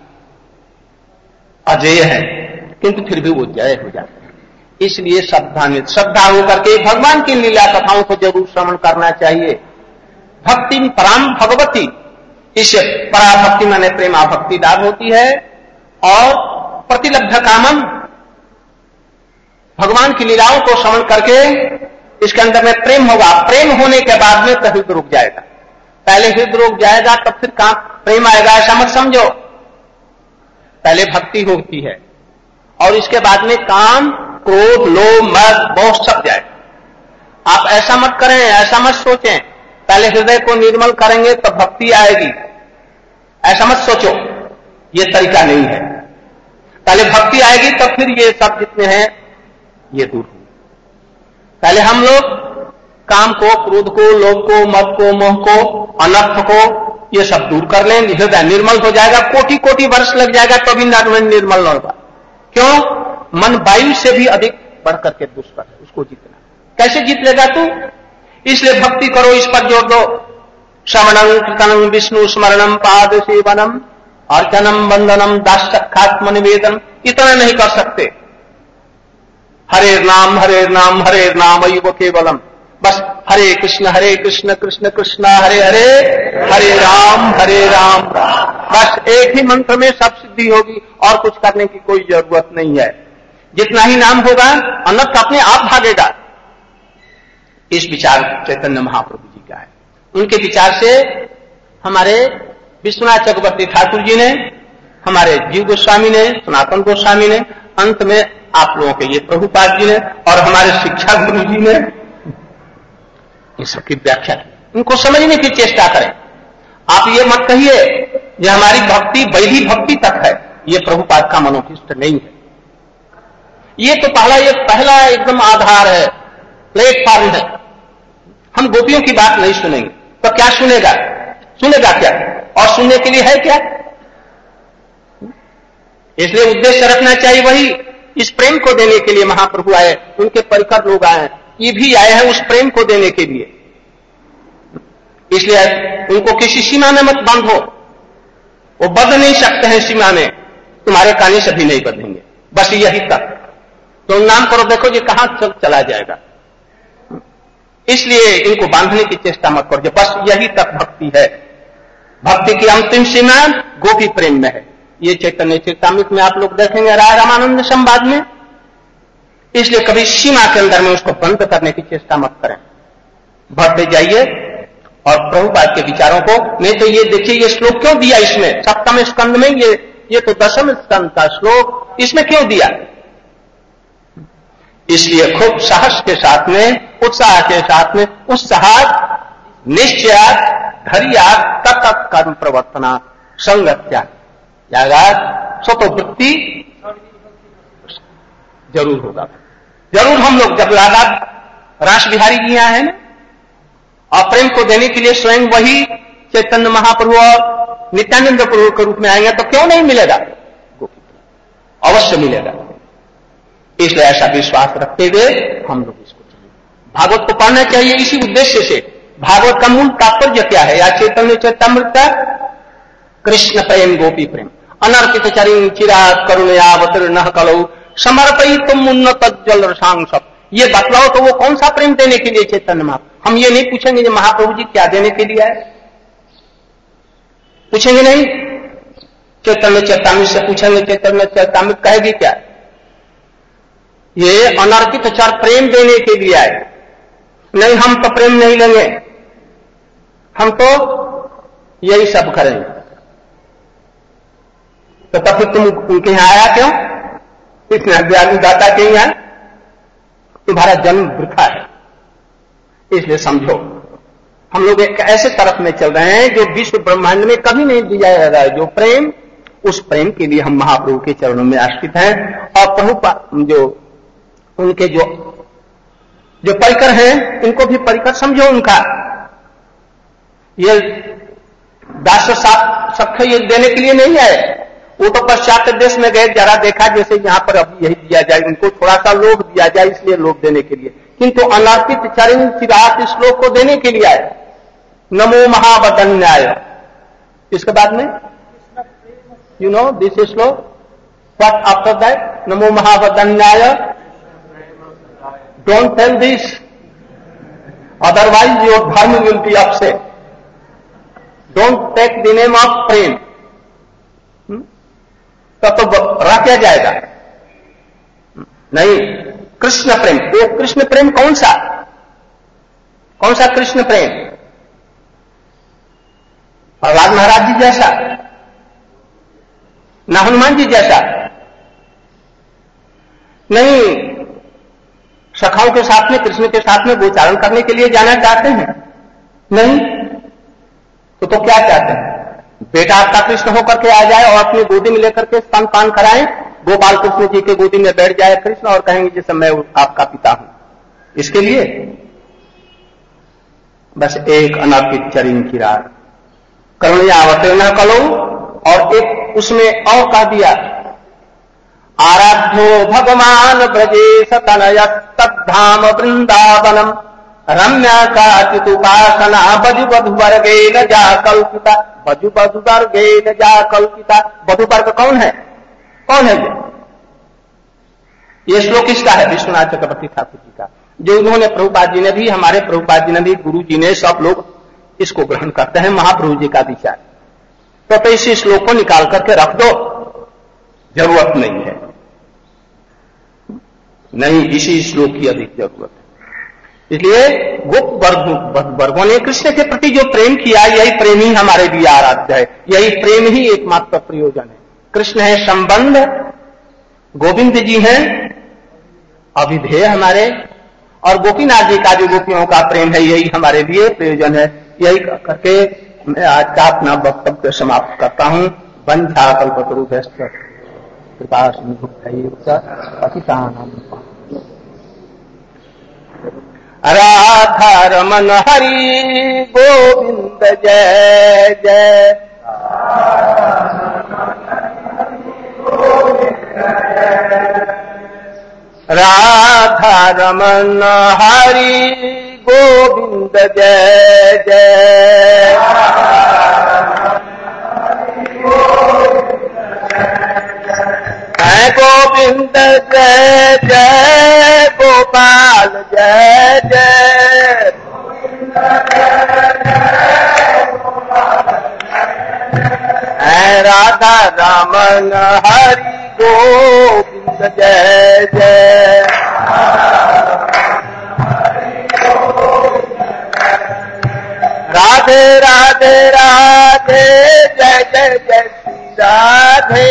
अजय है, किंतु फिर भी वो जय हो जाते हैं। इसलिए श्रद्धान्वित श्रद्धा होकर के भगवान की लीला कथाओं को जरूर श्रवण करना चाहिए। भक्ति पराम भगवती, इससे पराभक्ति माने प्रेमा भक्ति लाभ होती है, और प्रतिलब्ध कामम, भगवान की लीलाओं को श्रवण करके इसके अंदर में प्रेम होगा। प्रेम होने के बाद में तो हृदय रुक जाएगा, पहले हृदय रुक जाएगा तब फिर काम प्रेम आएगा, ऐसा मत समझो। पहले भक्ति होती है और इसके बाद में काम क्रोध लोभ मद बहुत सब जाएगा। आप ऐसा मत करें, ऐसा मत सोचें, पहले हृदय को निर्मल करेंगे तब भक्ति आएगी, ऐसा मत सोचो, ये तरीका नहीं है। पहले भक्ति आएगी तब फिर ये सब जितने हैं ये दूर होंगे। पहले हम लोग काम को, क्रोध को, लोभ को, मद को, मोह को, अनर्थ को, ये सब दूर कर लेंगे, हृदय निर्मल हो जाएगा। कोटि कोटि वर्ष लग जाएगा तो भी निर्मल न होगा। क्यों? मन वायु से भी अधिक बढ़कर के दुष्कर है, उसको जीतना। कैसे जीत लेगा तू? इसलिए भक्ति करो, इस पर जोर दो। श्रवणं कीर्तनं विष्णु स्मरणं पाद सेवनम अर्चनम वंदनम दासखात्म निवेदन, इतना नहीं कर सकते। हरे नाम हरे नाम हरे नाम अयुव केवलम, बस हरे कृष्ण हरे कृष्ण कृष्ण कृष्ण हरे हरे, हरे राम हरे राम, बस एक ही मंत्र में सब सिद्धि होगी और कुछ करने की कोई जरूरत नहीं है। जितना ही नाम होगा अन्यथा अपने आप भागेगा। इस विचार चैतन्य महाप्रभु जी का है। उनके विचार से हमारे विश्वनाथ चक्रवर्ती ठाकुर जी ने, हमारे जीव गोस्वामी ने, सनातन गोस्वामी ने, अंत में आप लोगों के ये प्रभुपाद जी ने और हमारे शिक्षा गुरु जी ने इन सबकी व्याख्या की। इनको समझने की चेष्टा करें। आप ये मत कहिए ये हमारी भक्ति वैधि भक्ति तक है, ये प्रभुपाद का मनोभिष्ट नहीं है। ये तो पहला ये पहला एकदम आधार है, प्लेटफॉर्म है। हम गोपियों की बात नहीं सुनेंगे तो क्या सुनेगा? सुनेगा क्या? और सुनने के लिए है क्या? इसलिए उद्देश्य रखना चाहिए वही। इस प्रेम को देने के लिए महाप्रभु आए, उनके परिकर लोग आए, ये भी आए हैं उस प्रेम को देने के लिए। इसलिए उनको किसी सीमा में मत बांधो, वो बंध नहीं सकते हैं सीमा में, तुम्हारे कानी से भी नहीं बंधेंगे, बस यही तक। तो नाम करो, देखो ये कहां चला जाएगा। इसलिए इनको बांधने की चेष्टा मत करो, बस यही तक भक्ति है। भक्ति की अंतिम सीमा गोपी प्रेम में है। ये चैतन्य चरितामृत में आप लोग देखेंगे राय रामानंद संवाद में। इसलिए कभी सीमा के अंदर में उसको बंद करने की चेष्टा मत करें, बढ़ते जाइए और प्रभुपाद के विचारों को। नहीं तो ये देखिए ये श्लोक क्यों दिया इसमें, सप्तम स्कंद में, ये ये तो दसम स्कंद का श्लोक, इसमें क्यों दिया? इसलिए खूब साहस के साथ में, उत्साह के साथ में, उत्साह निश्चयात धैर्यात ततः कर्म प्रवर्तना संगत्या यागात स्वतोवृत्ति जरूर होगा। जरूर हम लोग जब राधा रास बिहारी जी यहाँ है ना, और प्रेम को देने के लिए स्वयं वही चैतन्य महाप्रभु और नित्यानंद प्रभु के रूप में आएंगे तो क्यों नहीं मिलेगा? अवश्य मिलेगा। इसलिए ऐसा विश्वास रखते हुए हम लोग इसको चलेंगे। भागवत को पढ़ना चाहिए इसी उद्देश्य से। भागवत का मूल तात्पर्य क्या है? या चैतन्य चरितामृत का कृष्ण प्रेम गोपी प्रेम अनर्पित चरिं चिरात करुणयावतीर्णः कलौ समर्पयितुम उन्नत जल रसांग सब। ये बतलाओ तो वो कौन सा प्रेम देने के लिए चैतन्य महाप्रभु? हम ये नहीं पूछेंगे कि महाप्रभु जी क्या देने के लिए आए, पूछेंगे नहीं। चैतन्य चरितामृत से पूछेंगे, चैतन्य चरितामृत कहेगी क्या? ये अनर्पित चर प्रेम देने के लिए आए। नहीं, हम तो प्रेम नहीं लेंगे, हम तो यही सब करेंगे। तो तब फिर तुम उनके यहां आया क्यों? इतने अज्ञानी दाता के यहां तुम्हारा जन्म वृथा है। इसलिए समझो, हम लोग एक ऐसे तरफ में चल रहे हैं जो विश्व ब्रह्मांड में कभी नहीं दिया जा रहा है। जो प्रेम, उस प्रेम के लिए हम महाप्रभु के चरणों में आश्रित हैं। और प्रभु जो उनके जो जो परिकर हैं, इनको भी परिकर समझो उनका। ये दास सख्य ये देने के लिए नहीं आए, वो तो पश्चात देश में गए, जरा देखा जैसे यहां पर अभी यही दिया जाए, उनको थोड़ा सा लोभ दिया जाए, इसलिए लोभ देने के लिए। किंतु अनर्पित चरण चिरात श्लोक को देने के लिए आए। नमो महावदन्याय, इसके बाद में you know this shloka, what after that? नमो महावदन्याय, don't tell this otherwise your dharma will be upset. Don't take the name of prem. तब तो रह क्या जाएगा? नहीं, कृष्ण प्रेम। वो कृष्ण प्रेम कौन सा? कौन सा कृष्ण प्रेम? प्रहलाद महाराज जी जैसा, ना हनुमान जी जैसा? नहीं, सखाओं के साथ में, कृष्ण के साथ में गोचारण करने के लिए जाना चाहते हैं? नहीं, तो तो क्या चाहते हैं? बेटा आपका कृष्ण होकर के आ जाए और अपनी गोदी में लेकर के स्तन पान कराएं, गोपाल कृष्ण जी के गोदी में बैठ जाए कृष्ण और कहेंगे जैसे मैं आपका पिता हूं। इसके लिए बस एक अनर्पित चरिं चिरात करुणयावतीर्णः कलौ, और एक उसमें और कह दिया, आराध्यो भगवान ब्रजेश तनयस्तद्धाम वृंदावनम रम्या काचिदुपासना बजु बधु वर्गेन जा कल्पिता। बजु बधु वर्गेन जा कल्पिता। बधु वर्ग कौन है? कौन है ये? ये श्लोक किसका है? विश्वनाथ चक्रवर्ती ठाकुर जी का, जो उन्होंने प्रभुपाद जी ने भी, हमारे प्रभुपाद जी ने भी, गुरु जी ने, सब लोग इसको ग्रहण करते हैं, महाप्रभु जी का विचार। तो, तो इसी श्लोक को निकाल करके रख दो, जरूरत नहीं है। नहीं, इसी श्लोक की अधिक जरूरत है। इसलिए गुप्त वर्ग वर्गों ने कृष्ण के प्रति जो प्रेम किया, यही प्रेम ही हमारे लिए आराध्य है, यही प्रेम ही एकमात्र प्रयोजन है। कृष्ण है संबंध, गोविंद जी हैं अभिधेय हमारे, और गोपीनाथ जी का जो गोपियों का प्रेम है, यही हमारे लिए प्रयोजन है। यही करके मैं आज का अपना वक्तव्य समाप्त करता हूं। वंशा कल्पतरुभ्यश्च कृपा सिंधुभ्यैव पतितानां राधा रमन हरि गोविंद जय जय। राधा रमन हरि गोविंद जय जय। है गोविंद जय जय, गोपाल जय जय। राधा रमन हरि गोविंद जय जय। राधे राधे राधे जय जय जय श्री राधे।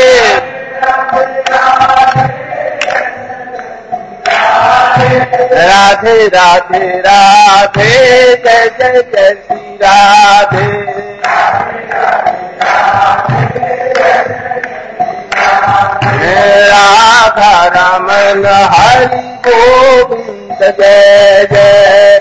राधे राधे राधे जय जय जय श्री राधे। राधा रमन हरि गोविंद जय जय।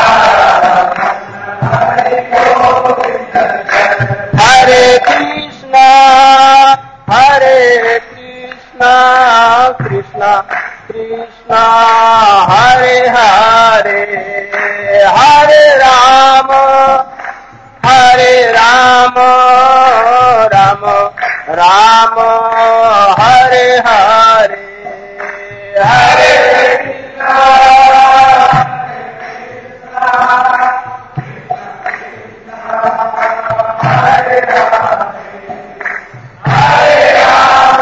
हरे कृष्णा हरे कृष्णा कृष्णा कृष्णा हरे हरे। हरे राम हरे राम राम राम हरे हरे। हरे कृष्णा हरे राम हरे राम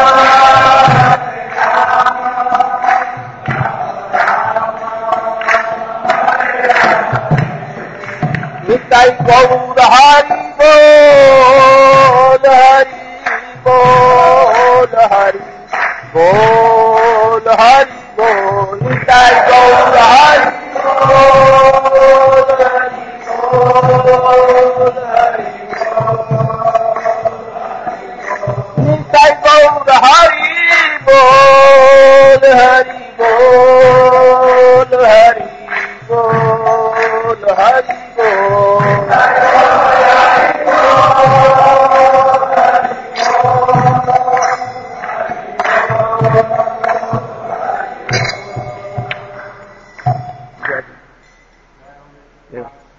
निताई गौर हरि बोल हरि बोल हरि बोल हरि बोल। निताई गौर हरि बोल हरि बोल हरि बोल। निताई गौर हरि बोल हरि बोल हरि बोल हरि बोल। Yeah.